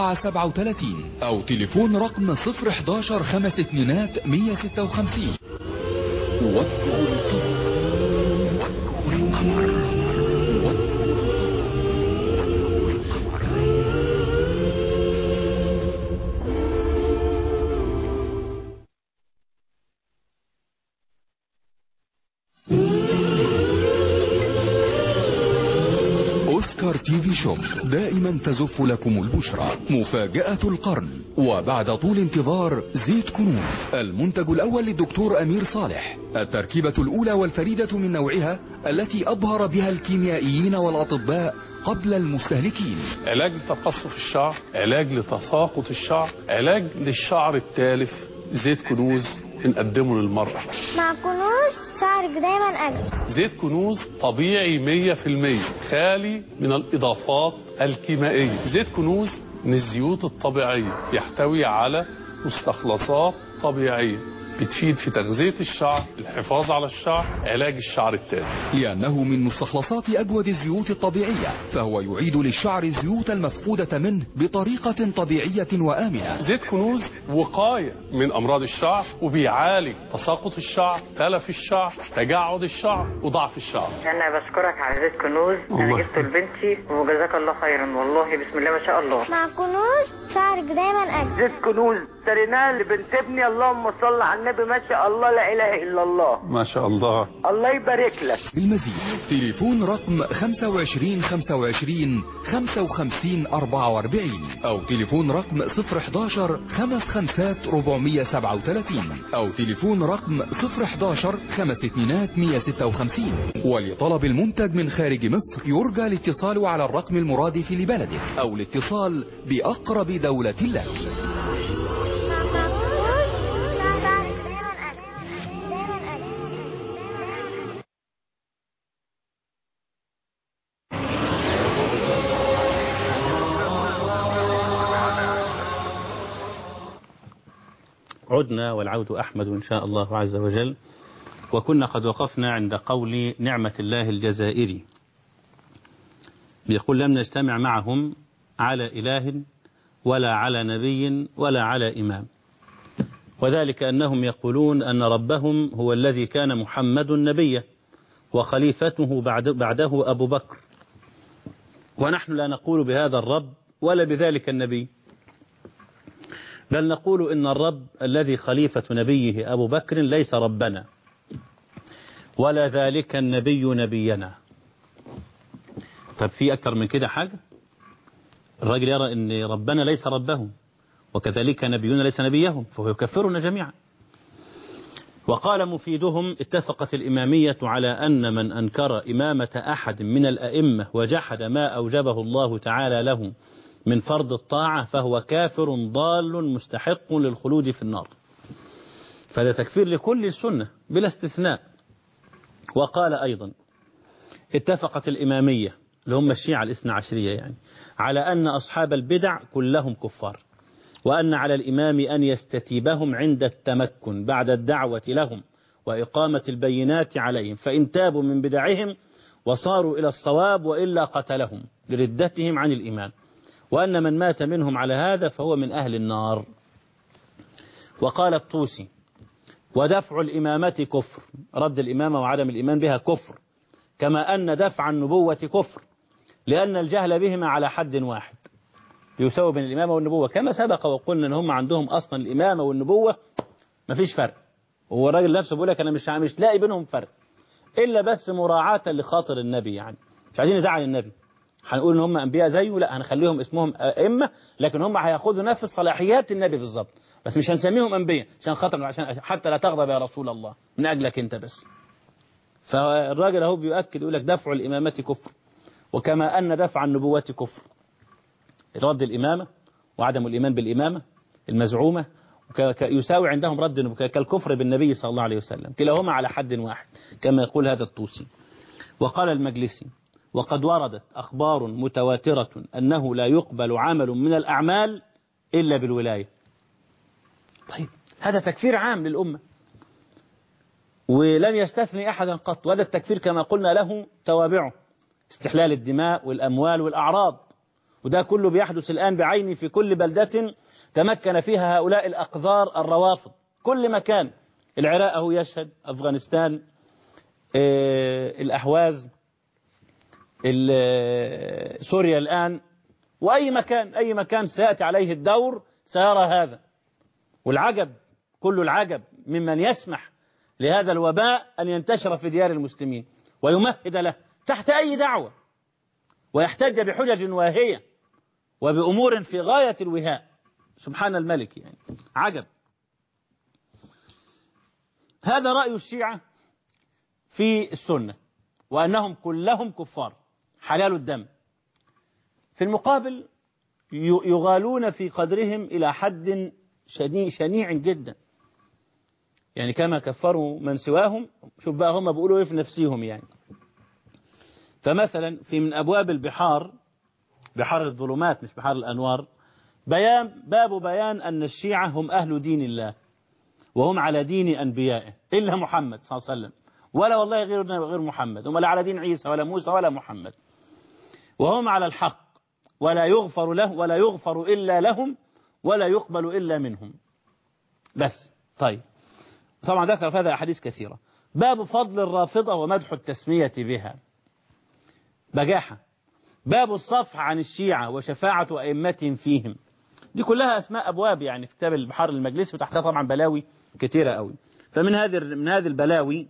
437 أو تليفون رقم 011 52 156. وجه القمر. أوسكار تي في شوب دائما تزف لكم البشرى. مفاجأة القرن، وبعد طول انتظار زيت كنوز، المنتج الأول للدكتور أمير صالح، التركيبة الأولى والفريدة من نوعها التي أبهر بها الكيميائيين والأطباء قبل المستهلكين. علاج لتقصف الشعر، علاج لتساقط الشعر، علاج للشعر التالف. زيت كنوز بنقدمه للمرأة. مع كنوز شعرك دايما أجمل. زيت كنوز طبيعي 100%، خالي من الإضافات الكيميائية. زيت كنوز من الزيوت الطبيعية، يحتوي على مستخلصات طبيعية بتفيد في تغذية الشعر، الحفاظ على الشعر، علاج الشعر التالف. لأنه من مستخلصات أجود الزيوت الطبيعية، فهو يعيد للشعر الزيوت المفقودة منه بطريقة طبيعية وآمنة. زيت كنوز وقاية من أمراض الشعر، وبيعالج تساقط الشعر، تلف الشعر، تجعد الشعر، وضعف الشعر. أنا بشكرك على زيت كنوز، أنا جبته لبنتي وجزاك الله خيرا، والله بسم الله ما شاء الله. مع كنوز شعرك دايما أجمل. زيت كنوز اشتريناه لبنت ابني، اللهم صل على النبي، ما شاء الله لا إله إلا الله. ما شاء الله. الله يبارك لك. بالمزيد تليفون رقم 25 25 55 44 أو تليفون رقم 011 55 437 أو تليفون رقم 011 52 156. ولطلب المنتج من خارج مصر يرجى الاتصال على الرقم المرادف لبلدك أو الاتصال بأقرب دولة لك. عدنا والعود أحمد إن شاء الله عز وجل. وكنا قد وقفنا عند قول نعمة الله الجزائري، بيقول لم نجتمع معهم على إله ولا على نبي ولا على إمام، وذلك أنهم يقولون أن ربهم هو الذي كان محمد نبيا وخليفته بعده أبو بكر، ونحن لا نقول بهذا الرب ولا بذلك النبي، بل نقول إن الرب الذي خليفة نبيه أبو بكر ليس ربنا ولا ذلك النبي نبينا. طب في أكثر من كده حاجة؟ الراجل يرى أن ربنا ليس ربهم وكذلك نبينا ليس نبيهم، فهو يكفرنا جميعا. وقال مفيدهم اتفقت الإمامية على أن من أنكر إمامة أحد من الأئمة وجحد ما أوجبه الله تعالى له من فرض الطاعة فهو كافر ضال مستحق للخلود في النار. فهذا تكفير لكل السنة بلا استثناء. وقال أيضا اتفقت الإمامية اللي هم الشيعة الاثنى عشرية يعني على أن أصحاب البدع كلهم كفار، وأن على الإمام أن يستتيبهم عند التمكن بعد الدعوة لهم وإقامة البينات عليهم، فإن تابوا من بدعهم وصاروا إلى الصواب وإلا قتلهم لردتهم عن الإيمان، وأن من مات منهم على هذا فهو من أهل النار. وقال الطوسي ودفع الإمامة كفر، رد الإمامة وعدم الإيمان بها كفر، كما أن دفع النبوة كفر، لأن الجهل بهما على حد واحد يساوي بين الإمامة والنبوة، كما سبق وقلنا أن هم عندهم أصلا الإمامة والنبوة مفيش فرق. هو الراجل نفسه بيقول لك أنا مش لاقي بينهم فرق إلا بس مراعاة لخاطر النبي، يعني مش عايزين نزعل النبي، هنقول ان هم انبياء زيه، لا هنخليهم اسمهم ائمه، لكن هم هياخذوا نفس صلاحيات النبي بالظبط، بس مش هنسميهم انبياء عشان خاطر عشان حتى لا تغضب يا رسول الله من اجلك انت بس. فالراجل اهو بيؤكد يقول لك دفع الامامه كفر، وكما ان دفع النبوه كفر، رد الامامه وعدم الايمان بالامامه المزعومه يساوي عندهم رد كالكفر بالنبي صلى الله عليه وسلم، كلاهما على حد واحد كما يقول هذا الطوسي. وقال المجلسي وقد وردت أخبار متواترة أنه لا يقبل عمل من الأعمال إلا بالولاية. طيب هذا تكفير عام للأمة ولم يستثني أحدا قط، وهذا التكفير كما قلنا له توابعه، استحلال الدماء والأموال والأعراض، وده كله بيحدث الآن بعيني في كل بلدة تمكن فيها هؤلاء الأقذار الروافض، كل مكان، العراق هو يشهد، أفغانستان، الأحواز، سوريا الآن، وأي مكان أي مكان سيأتي عليه الدور سيرى هذا. والعجب كل العجب ممن يسمح لهذا الوباء أن ينتشر في ديار المسلمين ويمهد له تحت أي دعوة ويحتج بحجج واهية وبأمور في غاية الوهاء. سبحان الملك، يعني عجب. هذا رأي الشيعة في السنة وأنهم كلهم كفار حلال الدم. في المقابل يغالون في قدرهم إلى حد شنيع جدا، يعني كما كفروا من سواهم، شوف بقى هم بيقولوا ايه في نفسهم يعني. فمثلا في من أبواب البحار، بحار الظلمات مش بحار الأنوار، باب بيان أن الشيعة هم أهل دين الله، وهم على دين أنبيائه إلا محمد صلى الله عليه وسلم، ولا والله غير محمد، هم لا على دين عيسى ولا موسى ولا محمد، وهم على الحق ولا يغفر له ولا يغفر إلا لهم ولا يقبل إلا منهم. بس طيب، طبعا ذكر في هذا أحاديث كثيرة. باب فضل الرافضة ومدح التسمية بها، بجاحة. باب الصفح عن الشيعة وشفاعة أئمتهم فيهم، دي كلها أسماء أبواب يعني في كتاب البحار المجلس، وتحتها طبعا بلاوي كثيرة قوي. فمن هذه البلاوي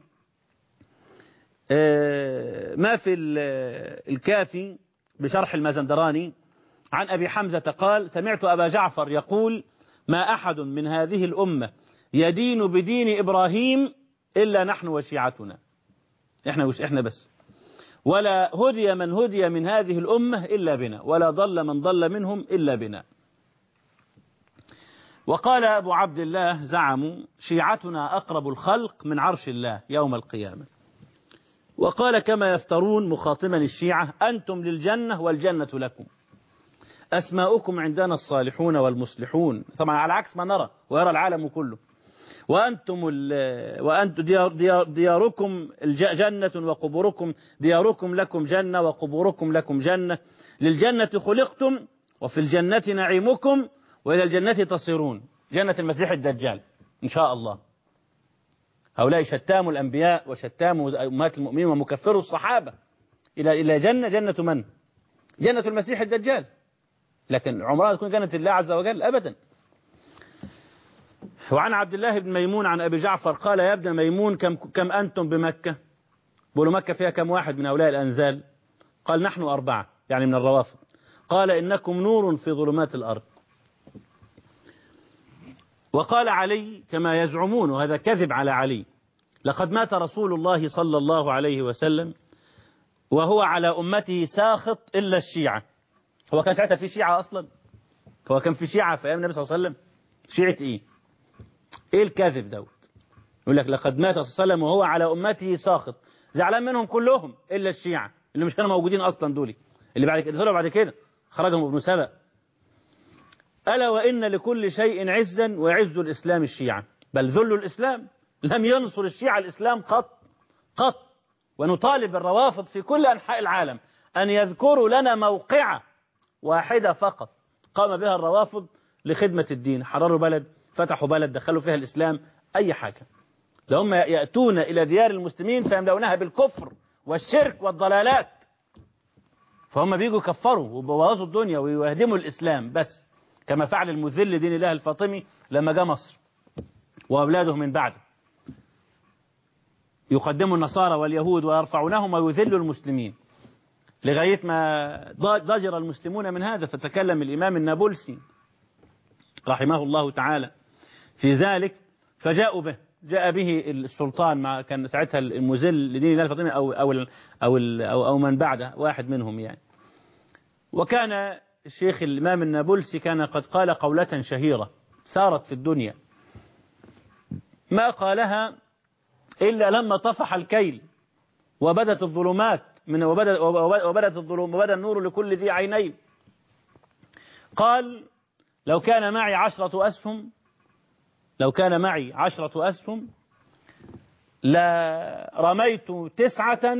ما في الكافي بشرح المازندراني عن أبي حمزة قال: سمعت أبا جعفر يقول: ما أحد من هذه الأمة يدين بدين إبراهيم إلا نحن وشيعتنا، إحنا بس، ولا هدي من هدي من هذه الأمة إلا بنا، ولا ضل من ضل منهم إلا بنا. وقال أبو عبد الله: زعموا شيعتنا أقرب الخلق من عرش الله يوم القيامة. وقال كما يفترون مخاطبا الشيعة: أنتم للجنة والجنة لكم، أسماؤكم عندنا الصالحون والمصلحون، طبعا على عكس ما نرى ويرى العالم كله. وأنتم دياركم جنة وقبوركم، دياركم لكم جنة وقبوركم لكم جنة، للجنة خلقتم وفي الجنة نعيمكم وإلى الجنة تصيرون، جنة المسيح الدجال إن شاء الله. هؤلاء شتاموا الأنبياء وشتاموا أمهات المؤمنين ومكفروا الصحابة إلى جنة من؟ جنة المسيح الدجال، لكن عمرها تكون جنة الله عز وجل أبدا. وعن عبد الله بن ميمون عن أبي جعفر قال: يا ابن ميمون كم أنتم بمكة؟ بقولوا مكة فيها كم واحد من هؤلاء الأنزال؟ قال: نحن 4، يعني من الروافض. قال: إنكم نور في ظلمات الأرض. وقال علي كما يزعمون، وهذا كذب على علي: لقد مات رسول الله صلى الله عليه وسلم وهو على أمته ساخط إلا الشيعة. هو كان ساعتها في شيعة أصلا؟ هو كان في شيعة في أيام النبي صلى الله عليه وسلم؟ شيعة إيه الكذب دوت؟ يقول لك لقد مات صلى الله عليه وسلم وهو على أمته ساخط، زعلان منهم كلهم إلا الشيعة اللي مش كانوا موجودين أصلا، دول اللي بعد كده خرجهم ابن سبأ. ألا وإن لكل شيء عزا وعز الإسلام الشيعة، بل ذل الإسلام، لم ينصر الشيعة الإسلام قط. ونطالب الروافض في كل أنحاء العالم أن يذكروا لنا موقعة واحدة فقط قام بها الروافض لخدمة الدين، حرروا بلد، فتحوا بلد، دخلوا فيها الإسلام، أي حاجة. لهم يأتون إلى ديار المسلمين فيملؤونها بالكفر والشرك والضلالات، فهم بيجوا يكفروا وبوظوا الدنيا ويهدموا الإسلام بس، كما فعل المذل دين الله الفاطمي لما جاء مصر وأولاده من بعده، يقدموا النصارى واليهود ويرفعونهم ويذلوا المسلمين لغاية ما ضجر المسلمون من هذا. فتكلم الإمام النابلسي رحمه الله تعالى في ذلك، فجاءوا به، جاء به السلطان، كان ساعتها المذل لدين الله الفاطمي أو من بعده، واحد منهم يعني. وكان الشيخ الإمام النابلسي كان قد قال قولة شهيرة سارت في الدنيا، ما قالها إلا لما طفح الكيل وبدت الظلمات وبدا النور لكل ذي عينين. قال: لو كان معي 10 أسهم لرميت 9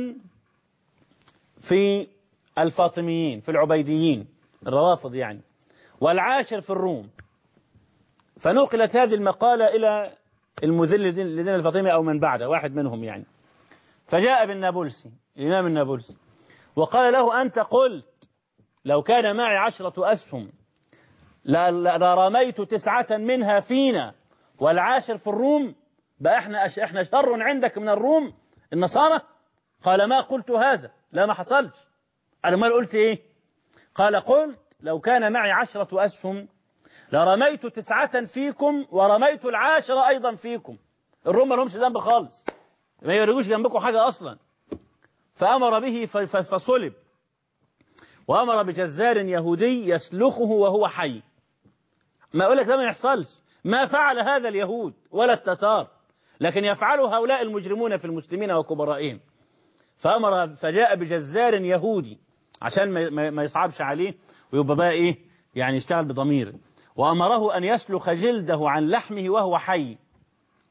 في الفاطميين، في العبيديين الروافض يعني، والعاشر في الروم. فنقلت هذه المقالة إلى المذل لدين الفاطمي أو من بعده، واحد منهم يعني. فجاء بالنابلسي الإمام النابلسي وقال له: أنت قلت لو كان معي 10 أسهم لرميت 9 منها فينا والعاشر في الروم، بقى احنا شر عندك من الروم النصارى؟ قال: ما قلت هذا، لا ما حصلش. قال: ما قلت ايه؟ قال: قلت لو كان معي 10 أسهم لرميت 9 فيكم ورميت العاشر أيضا فيكم. الروم ما لهمش ذنب خالص، ما يرجوش جنبكم حاجة أصلا. فأمر به فصلب، وأمر بجزار يهودي يسلخه وهو حي. ما أقول لك ده ما يحصلش، ما فعل هذا اليهود ولا التتار، لكن يفعله هؤلاء المجرمون في المسلمين وكبرائهم. فجاء بجزار يهودي عشان ما يصعبش عليه ويبقى بقى إيه يعني يشتغل بضمير، وأمره أن يسلخ جلده عن لحمه وهو حي،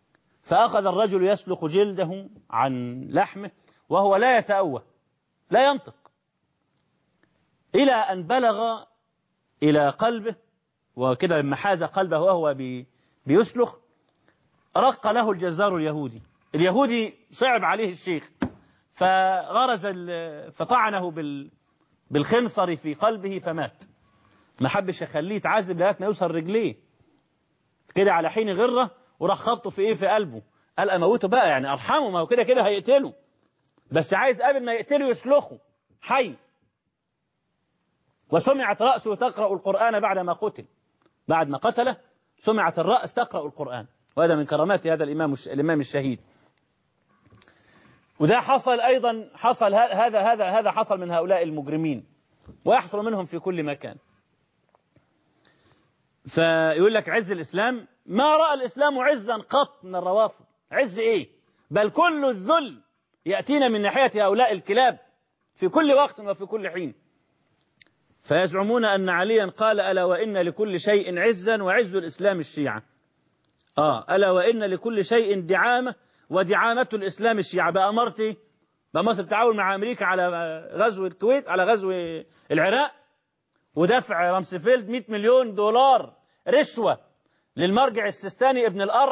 فأخذ الرجل يسلخ جلده عن لحمه وهو لا يتأوه لا ينطق، إلى أن بلغ إلى قلبه، وكده لما حاز قلبه وهو بيسلخ رق له الجزار اليهودي صعب عليه الشيخ، فطعنه بالخنصر في قلبه فمات. ما حبش يخليه يتعذب لغايه ما يوصل رجليه كده على حين غره، وراح خبطه في ايه في قلبه. قال اموته بقى يعني ارحمه، ما هو كده كده هيقتله، بس عايز قبل ما يقتله يسلخه حي. وسمعت رأسه تقرأ القرآن بعد ما قتل، بعد ما قتله سمعت الرأس تقرأ القرآن، وهذا من كرامات هذا الإمام الشهيد. وده حصل أيضا، حصل هذا حصل من هؤلاء المجرمين، ويحصل منهم في كل مكان. فيقول لك عز الإسلام، ما رأى الإسلام عزا قط من الروافض. عز إيه؟ بل كل الذل يأتينا من ناحية هؤلاء الكلاب في كل وقت وفي كل حين. فيزعمون أن عليا قال ألا وإن لكل شيء عزا وعز الإسلام الشيعة. ألا وإن لكل شيء دعامة ودعامة الإسلام الشيعة. بأمرتي بمصر التعاون مع أمريكا على غزو الكويت، على غزو العراق، ودفع رامسفيلد 100 مليون دولار رشوة للمرجع السيستاني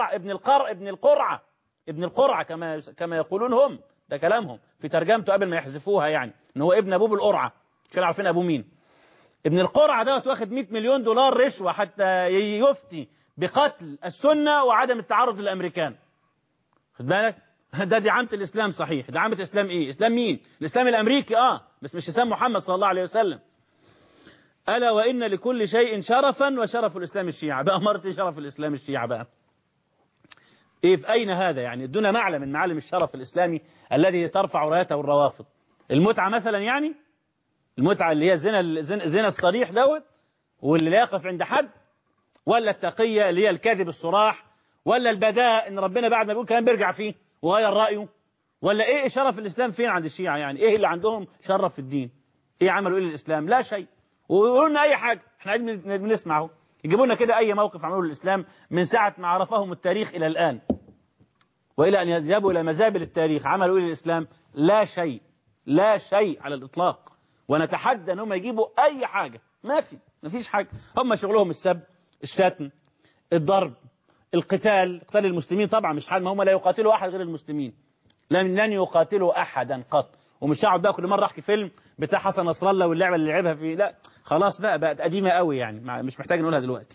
ابن القرعة كما يقولون هم، ده كلامهم في ترجمته قبل ما يحذفوها، يعني ان هو ابن ابوه بالقرعة، مش كانوا عارفين ابوه مين. ابن القرعة دوت واخد 100 مليون دولار رشوة حتى يفتي بقتل السنة وعدم التعرض للامريكان. خد بالك، ده دعامة الاسلام صحيح. دعامة الاسلام ايه؟ اسلام مين؟ الاسلام الامريكي بس مش اسلام محمد صلى الله عليه وسلم. ألا وإن لكل شيء شرفا وشرف الإسلام الشيعة. بأمرتي شرف الإسلام الشيعة بقى إيه؟ في أين هذا؟ يعني دون معلم من معالم الشرف الإسلامي الذي ترفع رايته الروافض. المتعة مثلا، يعني المتعة اللي هي زنا الصريح دوت، واللي لا يقف عند حد، ولا التقية اللي هي الكذب الصراح، ولا البداء ان ربنا بعد ما بيقول كلام بيرجع فيه وغير رأيه، ولا ايه شرف الإسلام فين عند الشيعة؟ يعني ايه اللي عندهم شرف في الدين؟ ايه عملوا ايه للإسلام؟ لا شيء. ويقولوا لنا اي حاجة، احنا بنسمعه، يجيبوا لنا كده اي موقف عملوه للإسلام من ساعة ما عرفهم التاريخ الى الآن، والى ان يذهبوا الى مزابل التاريخ عملوا ايه للإسلام؟ لا شيء، لا شيء على الإطلاق. ونتحدى ان هم يجيبوا اي حاجة، ما فيش حاجة. هم شغلهم السب، الشتم، الضرب، القتال المسلمين طبعا، مش حد، ما هم لا يقاتلوا احد غير المسلمين، لن يقاتلوا احدا قط. ومش هقعد بقى كل مره احكي فيلم بتاع حسن نصر الله واللعبه اللي لعبها فيه، لا خلاص بقت قديمه قوي، يعني مش محتاج نقولها دلوقتي.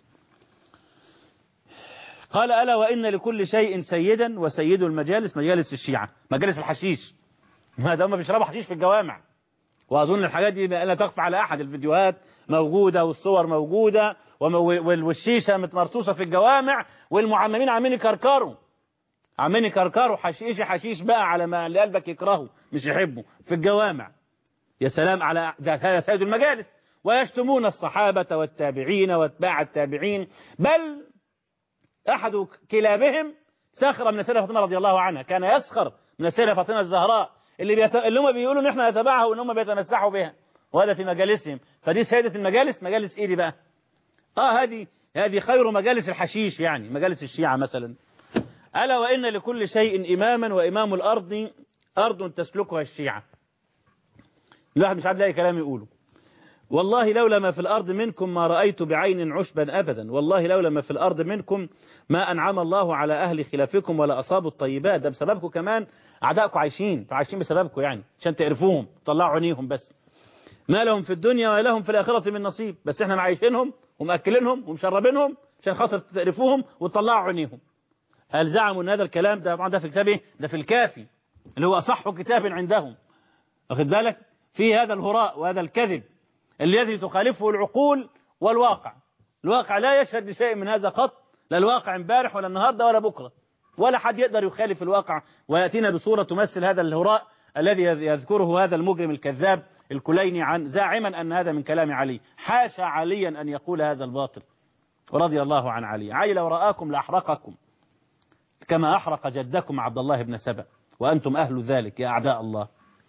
قال الا وان لكل شيء سيدا، وسيد المجالس مجالس الشيعه، مجالس الحشيش. ما ده هم بيشربوا حشيش في الجوامع، واظن الحاجات دي لا تخفى على احد. الفيديوهات موجوده والصور موجوده، والشيشه متمرصوصه في الجوامع، والمعممين عمالين يكركروا حشيش بقى على ما اللي قلبك يكرهه مش يحبه في الجوامع. يا سلام على هذا سيد المجالس. ويشتمون الصحابة والتابعين واتباع التابعين، بل أحد كلابهم سخر من السيدة فاطمة رضي الله عنها، كان يسخر من السيدة فاطمة الزهراء اللي هم بيقولوا ان احنا نتبعها وان هم بيتمسحوا بها، وهذا في مجالسهم. فدي سيدة المجالس، مجالس ايه دي بقى؟ هذه خير مجالس الحشيش، يعني مجالس الشيعة مثلا. ألا وإن لكل شيء إماما، وإمام الأرض أرض تسلكها الشيعة. الواحد مش عارف لاقي كلام يقوله. والله لولا ما في الأرض منكم ما رأيت بعين عشبا أبدا، والله لولا ما في الأرض منكم ما أنعم الله على أهل خلافكم ولا أصابوا الطيبات. ده بسببكم كمان أعدائكم عايشين بسببكم، يعني عشان تعرفوهم طلعوا عينيهم بس. ما لهم في الدنيا ولا لهم في الآخرة من نصيب، بس احنا معيشينهم ومأكلينهم ومشربينهم عشان خاطر تعرفوهم وتطلعوا عينيهم. هل زعموا ان هذا الكلام ده طبعا ده في كتابه، ده في الكافي اللي هو أصح كتاب عندهم، واخد بالك، في هذا الهراء وهذا الكذب الذي تخالفه العقول والواقع. الواقع لا يشهد لشيء من هذا قط، لا الواقع امبارح ولا النهارده ولا بكره، ولا حد يقدر يخالف الواقع ويأتينا بصورة تمثل هذا الهراء الذي يذكره هذا المجرم الكذاب الكليني عن زاعما أن هذا من كلام علي. حاشا عليا أن يقول هذا الباطل، ورضي الله عن علي. علي لو رآكم لأحرقكم كما أحرق جدكم عبد الله بن سبأ، وأنتم أهل ذلك يا أعداء الله.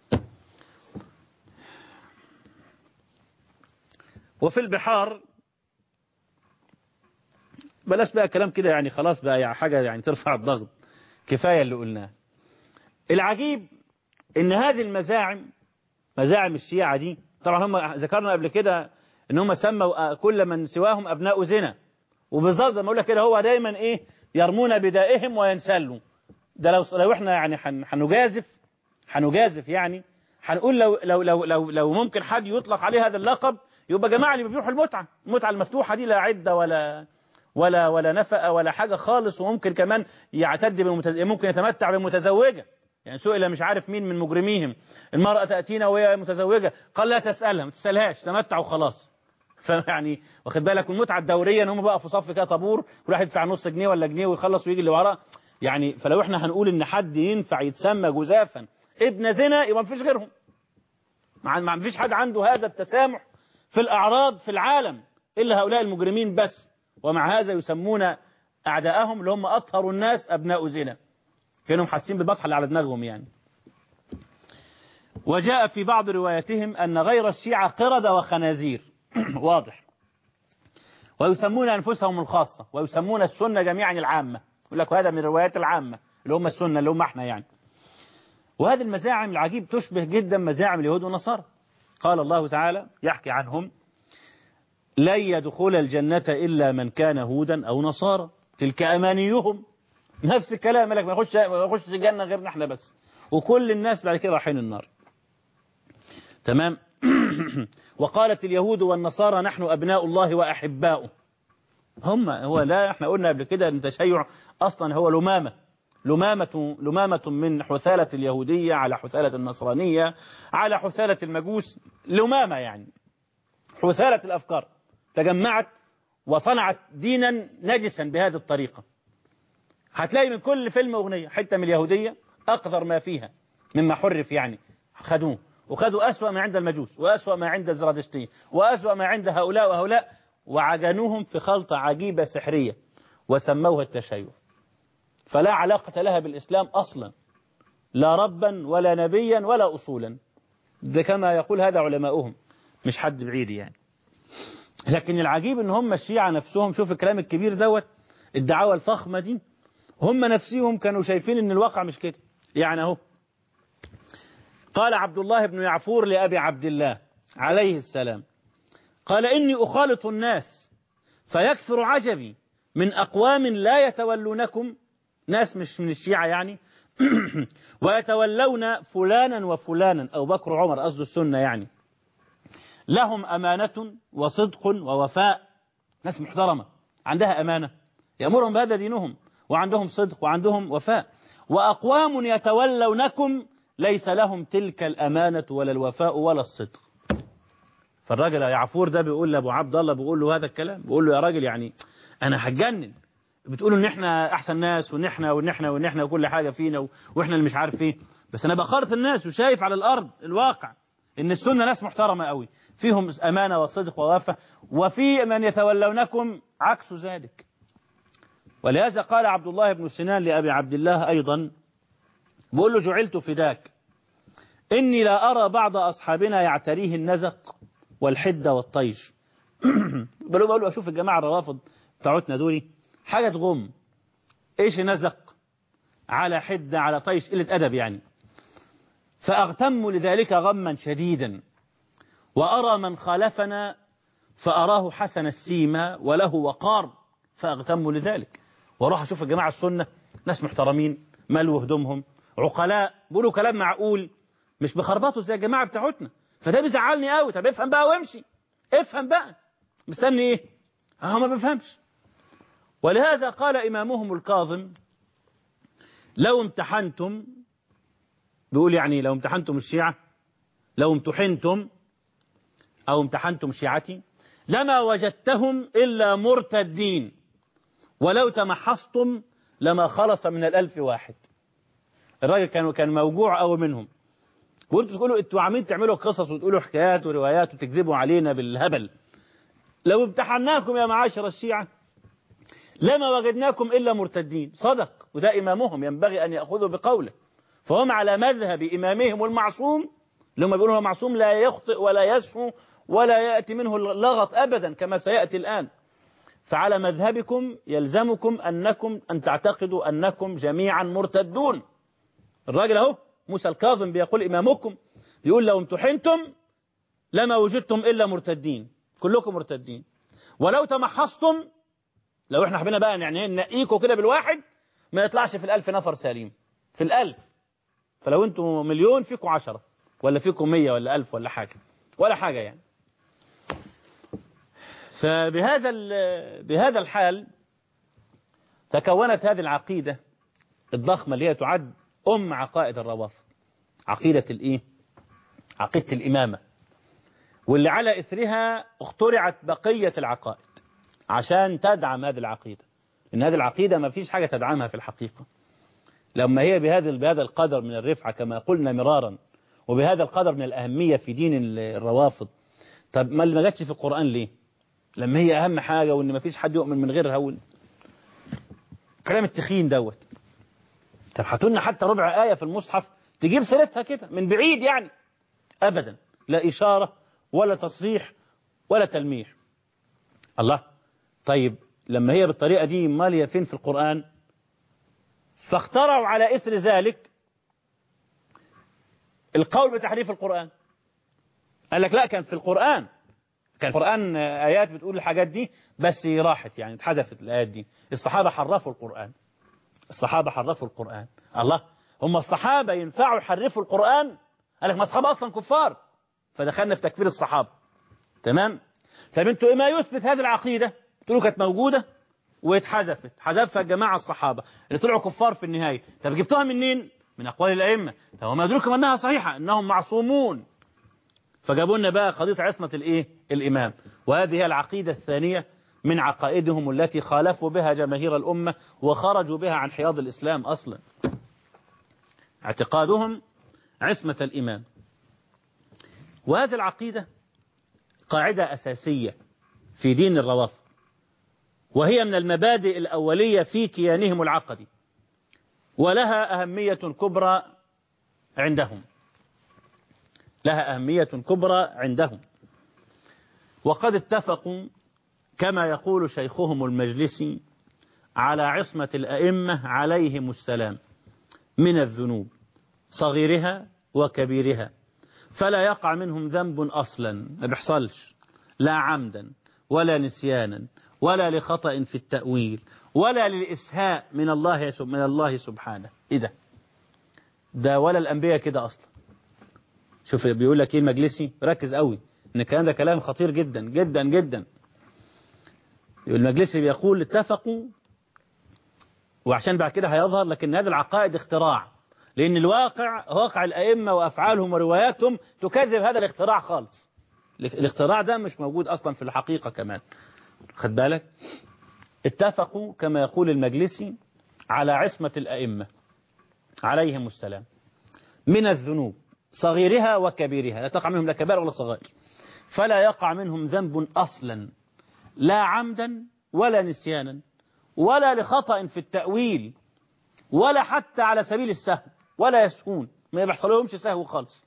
وفي البحار بلاش بقى كلام كده، يعني خلاص بقى يعني حاجة يعني ترفع الضغط. كفاية اللي قلناه. العجيب ان هذه مزاعم الشيعة دي، طبعا هم ذكرنا قبل كده ان هم سموا كل من سواهم ابناء زنا، وبالظبط زي ما اقول لك كده هو دايما ايه يرمون بدائهم وينسلوا. ده لو احنا يعني هنجازف يعني هنقول لو ممكن حد يطلق عليه هذا اللقب يبقى جماعة اللي بيبيعوا المتعة المفتوحة دي لا عدة ولا نفقة ولا حاجة خالص، وممكن كمان يعتد ممكن يتمتع بمتزوجة. يعني سئل مش عارف مين من مجرميهم المرأة تأتينا وهي متزوجة قال لا تسألها، ما تسألهاش، تمتع وخلاص. فيعني واخد بالك المتعة الدورية ان هم بقى في صف كده طابور كل واحد يدفع نص جنيه ولا جنيه ويخلص ويجي اللي وراه. يعني فلو احنا هنقول ان حد ينفع يتسمى جزافا ابن زنا يبقى ما فيش غيرهم. ما فيش حد عنده هذا التسامح في الأعراض في العالم إلا هؤلاء المجرمين بس، ومع هذا يسمون أعداءهم اللي هم أطهر الناس أبناء زنا، كانوا حاسين بالبطحة اللي على دماغهم يعني. وجاء في بعض رواياتهم أن غير الشيعة قردة وخنازير واضح، ويسمون أنفسهم الخاصة ويسمون السنة جميعا العامة. يقول لك هذا من الروايات العامة اللي هم السنة اللي هم احنا يعني. وهذه المزاعم العجيب تشبه جدا مزاعم اليهود والنصارى. قال الله تعالى يحكي عنهم: لن يدخل الجنة إلا من كان هودا أو نصارى تلك أمانيهم. نفس الكلام، لك ما يخش الجنة غير نحن بس، وكل الناس بعد كده رايحين النار. تمام. وقالت اليهود والنصارى نحن أبناء الله وأحباؤه. هو لا احنا قلنا قبل كده ان التشيع أصلا هو لمامة من حثالة اليهودية على حثالة النصرانية على حثالة المجوس، لمامة يعني حثالة الأفكار تجمعت وصنعت دينا نجسا بهذه الطريقة. هتلاقي من كل فيلم أغنية حتة من اليهودية أقذر ما فيها مما حرف يعني خدوه، وخدوا أسوأ ما عند المجوس وأسوأ ما عند الزرادشتية وأسوأ ما عند هؤلاء وهؤلاء، وعجنوهم في خلطة عجيبة سحرية وسموها التشيع. فلا علاقة لها بالإسلام أصلا، لا ربا ولا نبيا ولا أصولا، ده كما يقول هذا علماؤهم، مش حد بعيد يعني. لكن العجيب ان هم الشيعة نفسهم، شوف الكلام الكبير دوت، الدعوة الفخمة دي، هم نفسهم كانوا شايفين ان الواقع مش كده. يعني اهو قال عبد الله بن يعفور لأبي عبد الله عليه السلام، قال إني أخالط الناس فيكثر عجبي من أقوام لا يتولونكم، ناس مش من الشيعة يعني ويتولون فلانا وفلانا، أو بكر وعمر قصد السنة يعني، لهم أمانة وصدق ووفاء، ناس محترمة عندها أمانة يأمرهم بهذا دينهم، وعندهم صدق وعندهم وفاء، وأقوام يتولونكم ليس لهم تلك الأمانة ولا الوفاء ولا الصدق. فالراجل يعفور ده بيقول لأبو عبد الله، بيقول له هذا الكلام، بيقول له يا راجل يعني أنا هتجنن، بتقولوا إن إحنا أحسن ناس وإن إحنا وكل حاجة فينا وإحنا اللي مش عارف إيه، بس أنا بخارط الناس وشايف على الأرض الواقع إن السنة ناس محترمة قوي، فيهم أمانة وصدق ووفاء، وفي من يتولونكم عكس ذلك. ولهذا قال عبد الله بن سنان لأبي عبد الله أيضا، بقول له جعلت فداك إني لا أرى بعض أصحابنا يعتريه النزق والحدة والطيش. بقول له أشوف الجماعة الروافض بتاعتنا دولي حاجة تغم، إيش نزق على حدة على طيش، قلة أدب يعني. فأغتم لذلك غما شديدا، وأرى من خالفنا فأراه حسن السيمة وله وقار فأغتم لذلك. وأروح أشوف الجماعة السنة ناس محترمين ملوا هدومهم عقلاء بيقولوا كلام معقول، مش بخربطوا زي الجماعة بتاعتنا، فده بيزعلني قوي. طب افهم بقى وامشي، افهم بقى، مستني ايه؟ هو ما بيفهمش. ولهذا قال إمامهم الكاظم لو امتحنتم، بيقول يعني لو امتحنتم الشيعة، لو امتحنتم أو امتحنتم شيعتي لما وجدتهم إلا مرتدين، ولو تمحصتم لما خلص من 1000 واحد. الراجل كان موجوع قوي منهم، وانتوا تقولوا انتوا عاملين تعملوا قصص وتقولوا حكايات وروايات وتكذبوا علينا بالهبل. لو امتحناكم يا معاشر الشيعة لما وجدناكم إلا مرتدين. صدق، وده إمامهم ينبغي أن يأخذوا بقوله، فهم على مذهب إمامهم المعصوم، لما بيقولوا هو معصوم لا يخطئ ولا يسهو ولا يأتي منه اللغط أبدا كما سيأتي الآن. فعلى مذهبكم يلزمكم أن تعتقدوا أنكم جميعا مرتدون. الراجل اهو موسى الكاظم بيقول إمامكم، يقول لو امتحنتم لما وجدتم إلا مرتدين، كلكم مرتدين. ولو تمحصتم، لو احنا حبينا بقى يعني نقيكوا كده بالواحد ما يطلعش في 1000 نفر سليم، في 1000. فلو انتم مليون فيكم 10 ولا فيكم 100 ولا 1000 ولا حاجة ولا حاجة يعني. بهذا الحال تكونت هذه العقيدة الضخمة اللي هي تعد عقائد الروافض، عقيدة الايه؟ عقيدة الإمامة، واللي على إثرها اخترعت بقية العقائد عشان تدعم هذه العقيدة. إن هذه العقيدة ما فيش حاجة تدعمها في الحقيقة، لما هي بهذا القدر من الرفعة كما قلنا مرارا، وبهذا القدر من الأهمية في دين الروافض. طب ما جاتش في القرآن ليه؟ لما هي أهم حاجة، وإن ما فيش حد يؤمن من غير هول. كلام التخين دوت. طب هاتوا حتى ربع آية في المصحف تجيب سيرتها كده من بعيد يعني. أبدا، لا إشارة ولا تصريح ولا تلميح. الله، طيب لما هي بالطريقة دي مالية فين في القرآن؟ فاخترعوا على إثر ذلك القول بتحريف القرآن. قال لك لا، كان في القرآن آيات بتقول الحاجات دي بس راحت يعني اتحذفت الآيات دي. الصحابة حرفوا القرآن. الله، هم الصحابة ينفعوا يحرفوا القرآن؟ قال لك ما الصحابة أصلا كفار، فدخلنا في تكفير الصحابة. تمام. طب انتوا ما يثبت هذه العقيدة؟ تقولوا كانت موجودة حذفها الجماعة الصحابة اللي طلعوا كفار في النهاية. طب جبتوها منين؟ من أقوال الأئمة. طب وما يدركم أنها صحيحة، أنهم معصومون. فجابوا لنا بقى قضية عصمة الإمام. وهذه هي العقيدة الثانية من عقائدهم التي خالفوا بها جماهير الأمة وخرجوا بها عن حياض الإسلام أصلا. اعتقادهم عصمة الإمام. وهذه العقيدة قاعدة أساسية في دين الروافض، وهي من المبادئ الأولية في كيانهم العقدي، ولها أهمية كبرى عندهم. وقد اتفقوا كما يقول شيخهم المجلسي على عصمة الأئمة عليهم السلام من الذنوب صغيرها وكبيرها، فلا يقع منهم ذنب أصلا، ما بيحصلش، لا عمدا ولا نسيانا ولا لخطأ في التأويل ولا للإسهاء من الله سبحانه. إيه ده ولا الأنبياء كده أصلا. شوف بيقول لك إيه المجلسي، ركز قوي إن الكلام ده كلام خطير جدا جدا جدا. المجلسي بيقول اتفقوا، وعشان بعد كده هيظهر لكن هذه العقائد اختراع، لأن واقع الأئمة وأفعالهم ورواياتهم تكذب هذا الاختراع خالص. الاختراع ده مش موجود أصلا في الحقيقة كمان. خد بالك. اتفقوا كما يقول المجلسي على عصمة الأئمة عليهم السلام من الذنوب صغيرها وكبيرها، لا تقع منهم لا كبائر ولا صغائر، فلا يقع منهم ذنب أصلا، لا عمدا ولا نسيانا ولا لخطأ في التأويل ولا حتى على سبيل السهو، ولا يسهون، ما بيحصلهمش سهو خالص.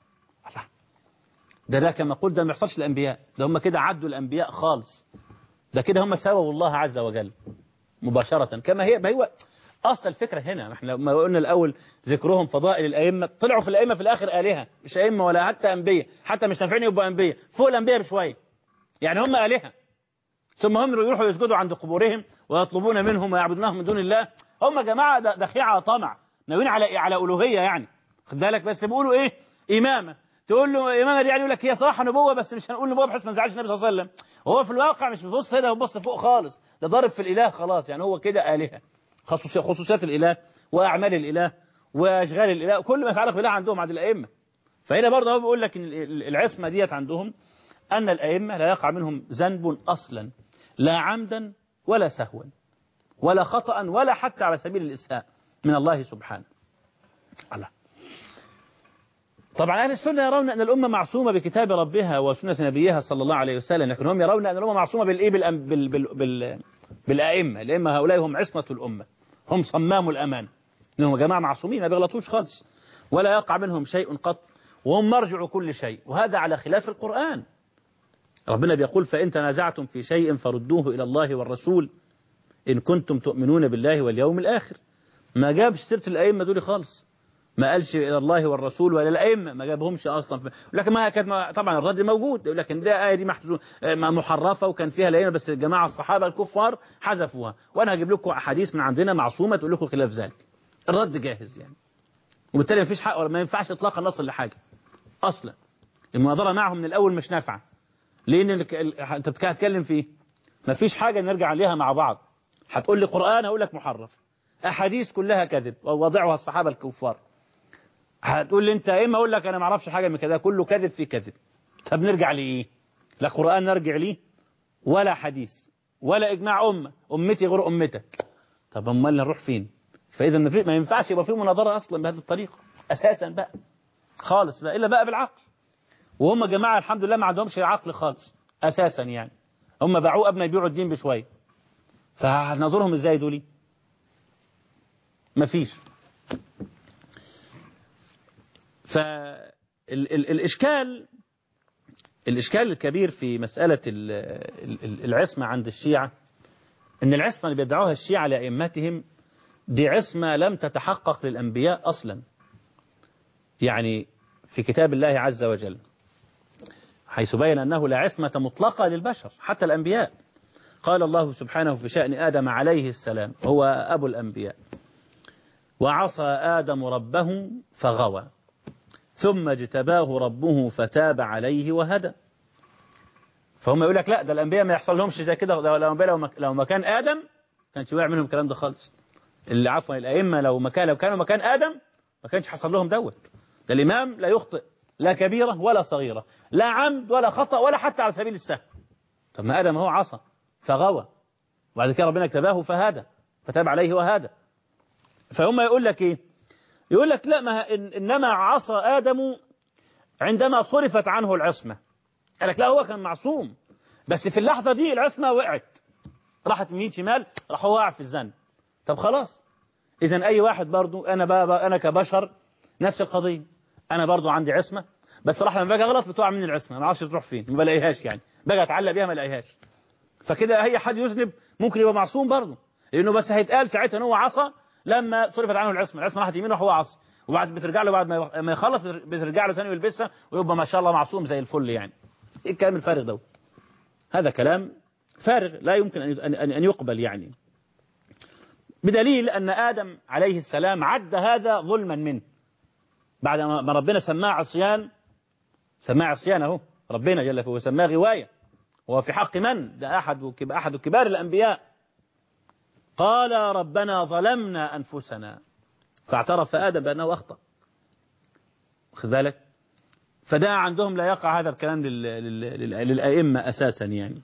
ده كما قلت ده ما بيحصلش الأنبياء، ده هم كده عدوا الأنبياء خالص، ده كده هم سووا الله عز وجل مباشرة كما هي. ما هو أصل الفكرة هنا، احنا لما قلنا الأول ذكرهم فضائل الأئمة، طلعوا في الأئمة في الآخر آلهة، مش أئمة ولا حتى أنبياء، حتى مش نافعين يبقوا أنبياء، فوق الأنبياء بشوية، يعني هم آلهة. ثم هم يروحوا يسجدوا عند قبورهم ويطلبون منهم ويعبدونهم من دون الله. هم جماعة دخيعة على طمع، ناويين على ألوهية يعني. خد بالك. بس بيقولوا إيه؟ إمامة. تقول له إمامة دي يعني يقول لك هي صراحة نبوة، بس مش هنقول نبوة بحيث ما نزعلش النبي صلى الله عليه وسلم. وهو في الواقع مش بيبص هنا، وبص فوق خالص، ده ضارب في الإله خلاص، يعني هو كده آلهة، خصوصيات الإله وأعمال الإله وأشغال الإله، كل ما يتعلق بالله عندهم عند الأئمة. فهنا برضه هو بيقول لك إن العصمة ديت عندهم أن الأئمة لا يقع منهم ذنب أصلا، لا عمدا ولا سهوا ولا خطأ ولا حتى على سبيل الإسهاء من الله سبحانه. الله. طبعا أهل السنة يرون أن الأمة معصومة بكتاب ربها وسنة نبيها صلى الله عليه وسلم، لكن هم يرون أن الأمة معصومة بالأئمة. الأئمة هؤلاء هم عصمة الأمة، هم صمام الأمان، إنهم جماعة معصومين ما بيغلطوش خالص ولا يقع منهم شيء قط، وهم مرجع كل شيء. وهذا على خلاف القرآن. ربنا بيقول فإن تنازعتم في شيء فردوه إلى الله والرسول إن كنتم تؤمنون بالله واليوم الآخر. ما جابش سيرة الأئمة دول خالص، ما قالش إلى الله والرسول ولا الأئمة، ما جابهمش أصلا. لكن ما كانت طبعا الرد موجود، لكن ده آية دي محرفة وكان فيها الأئمة، بس الجماعة الصحابة الكفار حذفوها، وأنا هجيب لكم أحاديث من عندنا معصومة تقول لكم خلاف ذلك. الرد جاهز يعني، وبالتالي ما فيش حق ولا ما ينفعش إطلاقا نصل لحاجة أصلا. المناظرة معهم من الأول مش نافعة، لأن أنت بتتكلم فيه ما فيش حاجة نرجع عليها مع بعض. هتقول لي قرآن هقول لك محرف، أحاديث كلها كذب ووضعها الصحابة الكفار. هتقول لي أنت إما أقول لك أنا ما أعرفش حاجة من كذا، كله كذب في كذب. طب نرجع لإيه؟ لا قرآن نرجع ليه ولا حديث ولا إجماع أمتي غير أمتك. طب أمال نروح فين؟ فإذا ما ينفعش يبقى في مناظرة أصلا بهذه الطريقة أساسا بقى خالص بقى، إلا بقى بالعقل. وهم جماعة الحمد لله ما عندهمش عقل خالص أساسا يعني، هم باعوه قبل ما يبيعوا الدين بشوية. فهنظرهم إزاي دولي؟ مفيش. فالإشكال الكبير في مسألة العصمة عند الشيعة إن العصمة اللي بيدعوها الشيعة لأئمتهم دي عصمة لم تتحقق للأنبياء أصلا. يعني في كتاب الله عز وجل حيث بين أنه لا عصمة مطلقة للبشر حتى الأنبياء، قال الله سبحانه في شأن آدم عليه السلام هو أبو الأنبياء: وعصى آدم ربه فغوى ثم اجتباه ربه فتاب عليه وهدى. فهم يقول لك لا ده الأنبياء ما يحصل لهمش زي كده، لو مكان آدم كانش وقع منهم الكلام ده خالص. اللي عفوا الأئمة لو كانوا مكان آدم ما كانش حصل لهم دوت. ده الإمام لا يخطئ لا كبيرة ولا صغيرة، لا عمد ولا خطأ ولا حتى على سبيل السهو. طب ما آدم هو عصى فغوى، وبعد كده ربنا اجتباه فهدى فتاب عليه وهدى. فهم يقول لك ايه؟ يقول لك لا، ما انما عصى آدم عندما صرفت عنه العصمة. قال لك لا هو كان معصوم، بس في اللحظة دي العصمة وقعت، راحت يمين شمال، راح هو واقع في الذنب. طب خلاص، اذا اي واحد برضو انا كبشر نفس القضية، انا برضو عندي عصمة، بس راح لما باجي اغلط بتقع مني العصمة، ما اعرفش تروح فين، ما بلاقيهاش يعني، باجي اتعلق بيها ما الاقيهاش. فكده اي حد يذنب ممكن يبقى معصوم برضه، لانه بس هيتقال ساعتها ان هو عصى لما صرفت عنه العصمه راحت يمينه وهو عصى، وبعد بترجع له بعد ما يخلص بترجع له ثاني ويلبسها ويبقى ما شاء الله معصوم زي الفل يعني. ايه الكلام الفارغ ده؟ هذا كلام فارغ لا يمكن ان يقبل يعني، بدليل ان آدم عليه السلام عد هذا ظلما منه بعد ما ربنا سماه عصيان اهو، ربنا جل وعلا سماه غوايه، هو في حق من؟ ده أحد كبار الأنبياء. قال ربنا ظلمنا أنفسنا فاعترف آدم بأنه أخطأ. خذ بالك؟ فده عندهم لا يقع هذا الكلام للأئمة أساسا يعني.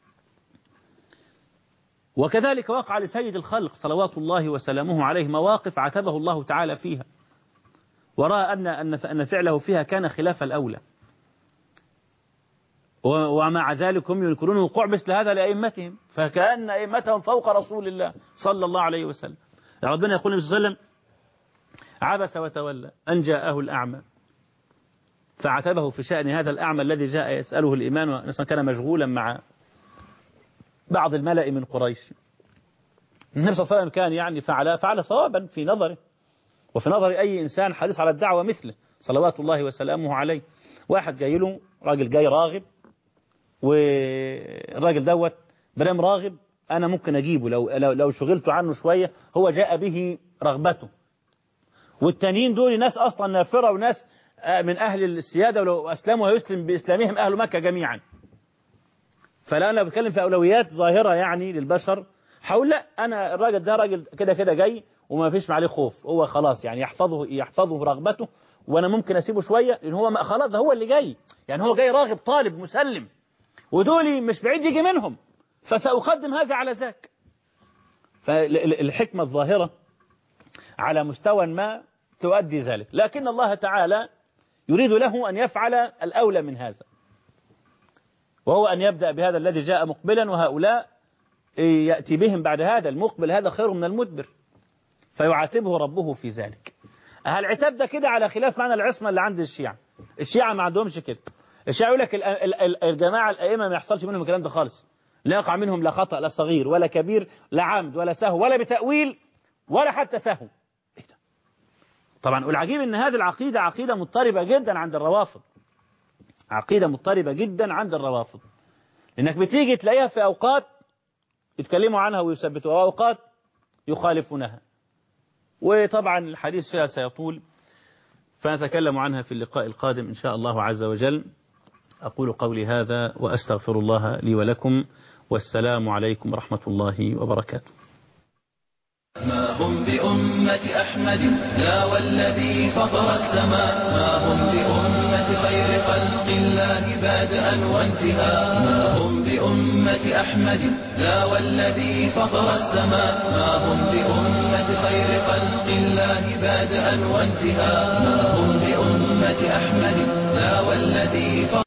وكذلك وقع لسيد الخلق صلوات الله وسلامه عليه مواقف عاتبه الله تعالى فيها، ورأى أن فعله فيها كان خلاف الأولى، ومع ذلك هم ينكرون وقوع مثل هذا لأئمتهم، فكأن أئمتهم فوق رسول الله صلى الله عليه وسلم. ربنا يقول صلى الله عليه وسلم: عبس وتولى أن جاءه الأعمى، فعتبه في شأن هذا الأعمى الذي جاء يسأله الإيمان، ونسمع كان مشغولا مع بعض الملأ من قريش. النبي صلى الله عليه وسلم كان يعني فعل صوابا في نظره وفي نظر أي إنسان حريص على الدعوة مثله صلوات الله وسلامه عليه. واحد جاي له راجل جاي راغب، والراجل دوت بلام راغب أنا ممكن أجيبه لو شغلت عنه شوية، هو جاء به رغبته. والتانيين دول ناس أصلا نافرة وناس من أهل السيادة، ولو أسلموا هيسلم بإسلامهم أهل مكة جميعا. فلا أنا بتكلم في أولويات ظاهرة يعني للبشر، هقول لا أنا الراجل ده راجل كده جاي وما فيش عليه خوف، هو خلاص يعني يحفظه رغبته، وأنا ممكن أسيبه شوية لأن هو خلاص ده هو اللي جاي، يعني هو جاي راغب طالب مسلم، ودولي مش بعيد يجي منهم، فسأقدم هذا على ذاك. فالحكمة الظاهرة على مستوى ما تؤدي ذلك، لكن الله تعالى يريد له أن يفعل الأولى من هذا، وهو أن يبدأ بهذا الذي جاء مقبلا، وهؤلاء يأتي بهم بعد هذا. المقبل هذا خير من المدبر، فيعاتبه ربه في ذلك. العتاب ده كده على خلاف معنى العصمة اللي عند الشيعة. الشيعة ما عندهمش كده، الشيعة يقول لك الجماعة الأئمة ما يحصلش منهم الكلام ده خالص، لا يقع منهم لا خطأ لا صغير ولا كبير، لا عمد ولا سهو ولا بتأويل ولا حتى سهو. إيه ده؟ طبعا والعجيب ان هذه العقيدة عقيدة مضطربة جدا عند الروافض، عقيدة مضطربة جدا عند الروافض، لأنك بتيجي تلاقيها في أوقات يتكلموا عنها ويثبتوها وأوقات يخالفونها، وطبعا الحديث فيها سيطول فنتكلم عنها في اللقاء القادم إن شاء الله عز وجل. أقول قولي هذا وأستغفر الله لي ولكم، والسلام عليكم ورحمة الله وبركاته. ما هم بأمة أحمد لا والذي فطر السماء، ما هم بأمة خير خلق الله بادئا وانتهاء، ما هم بأمة أحمد لا والذي فطر السماء، ما هم بأمة خير خلق الله بادئا وانتهاء، ما هم بأمة أحمد لا والذي فطر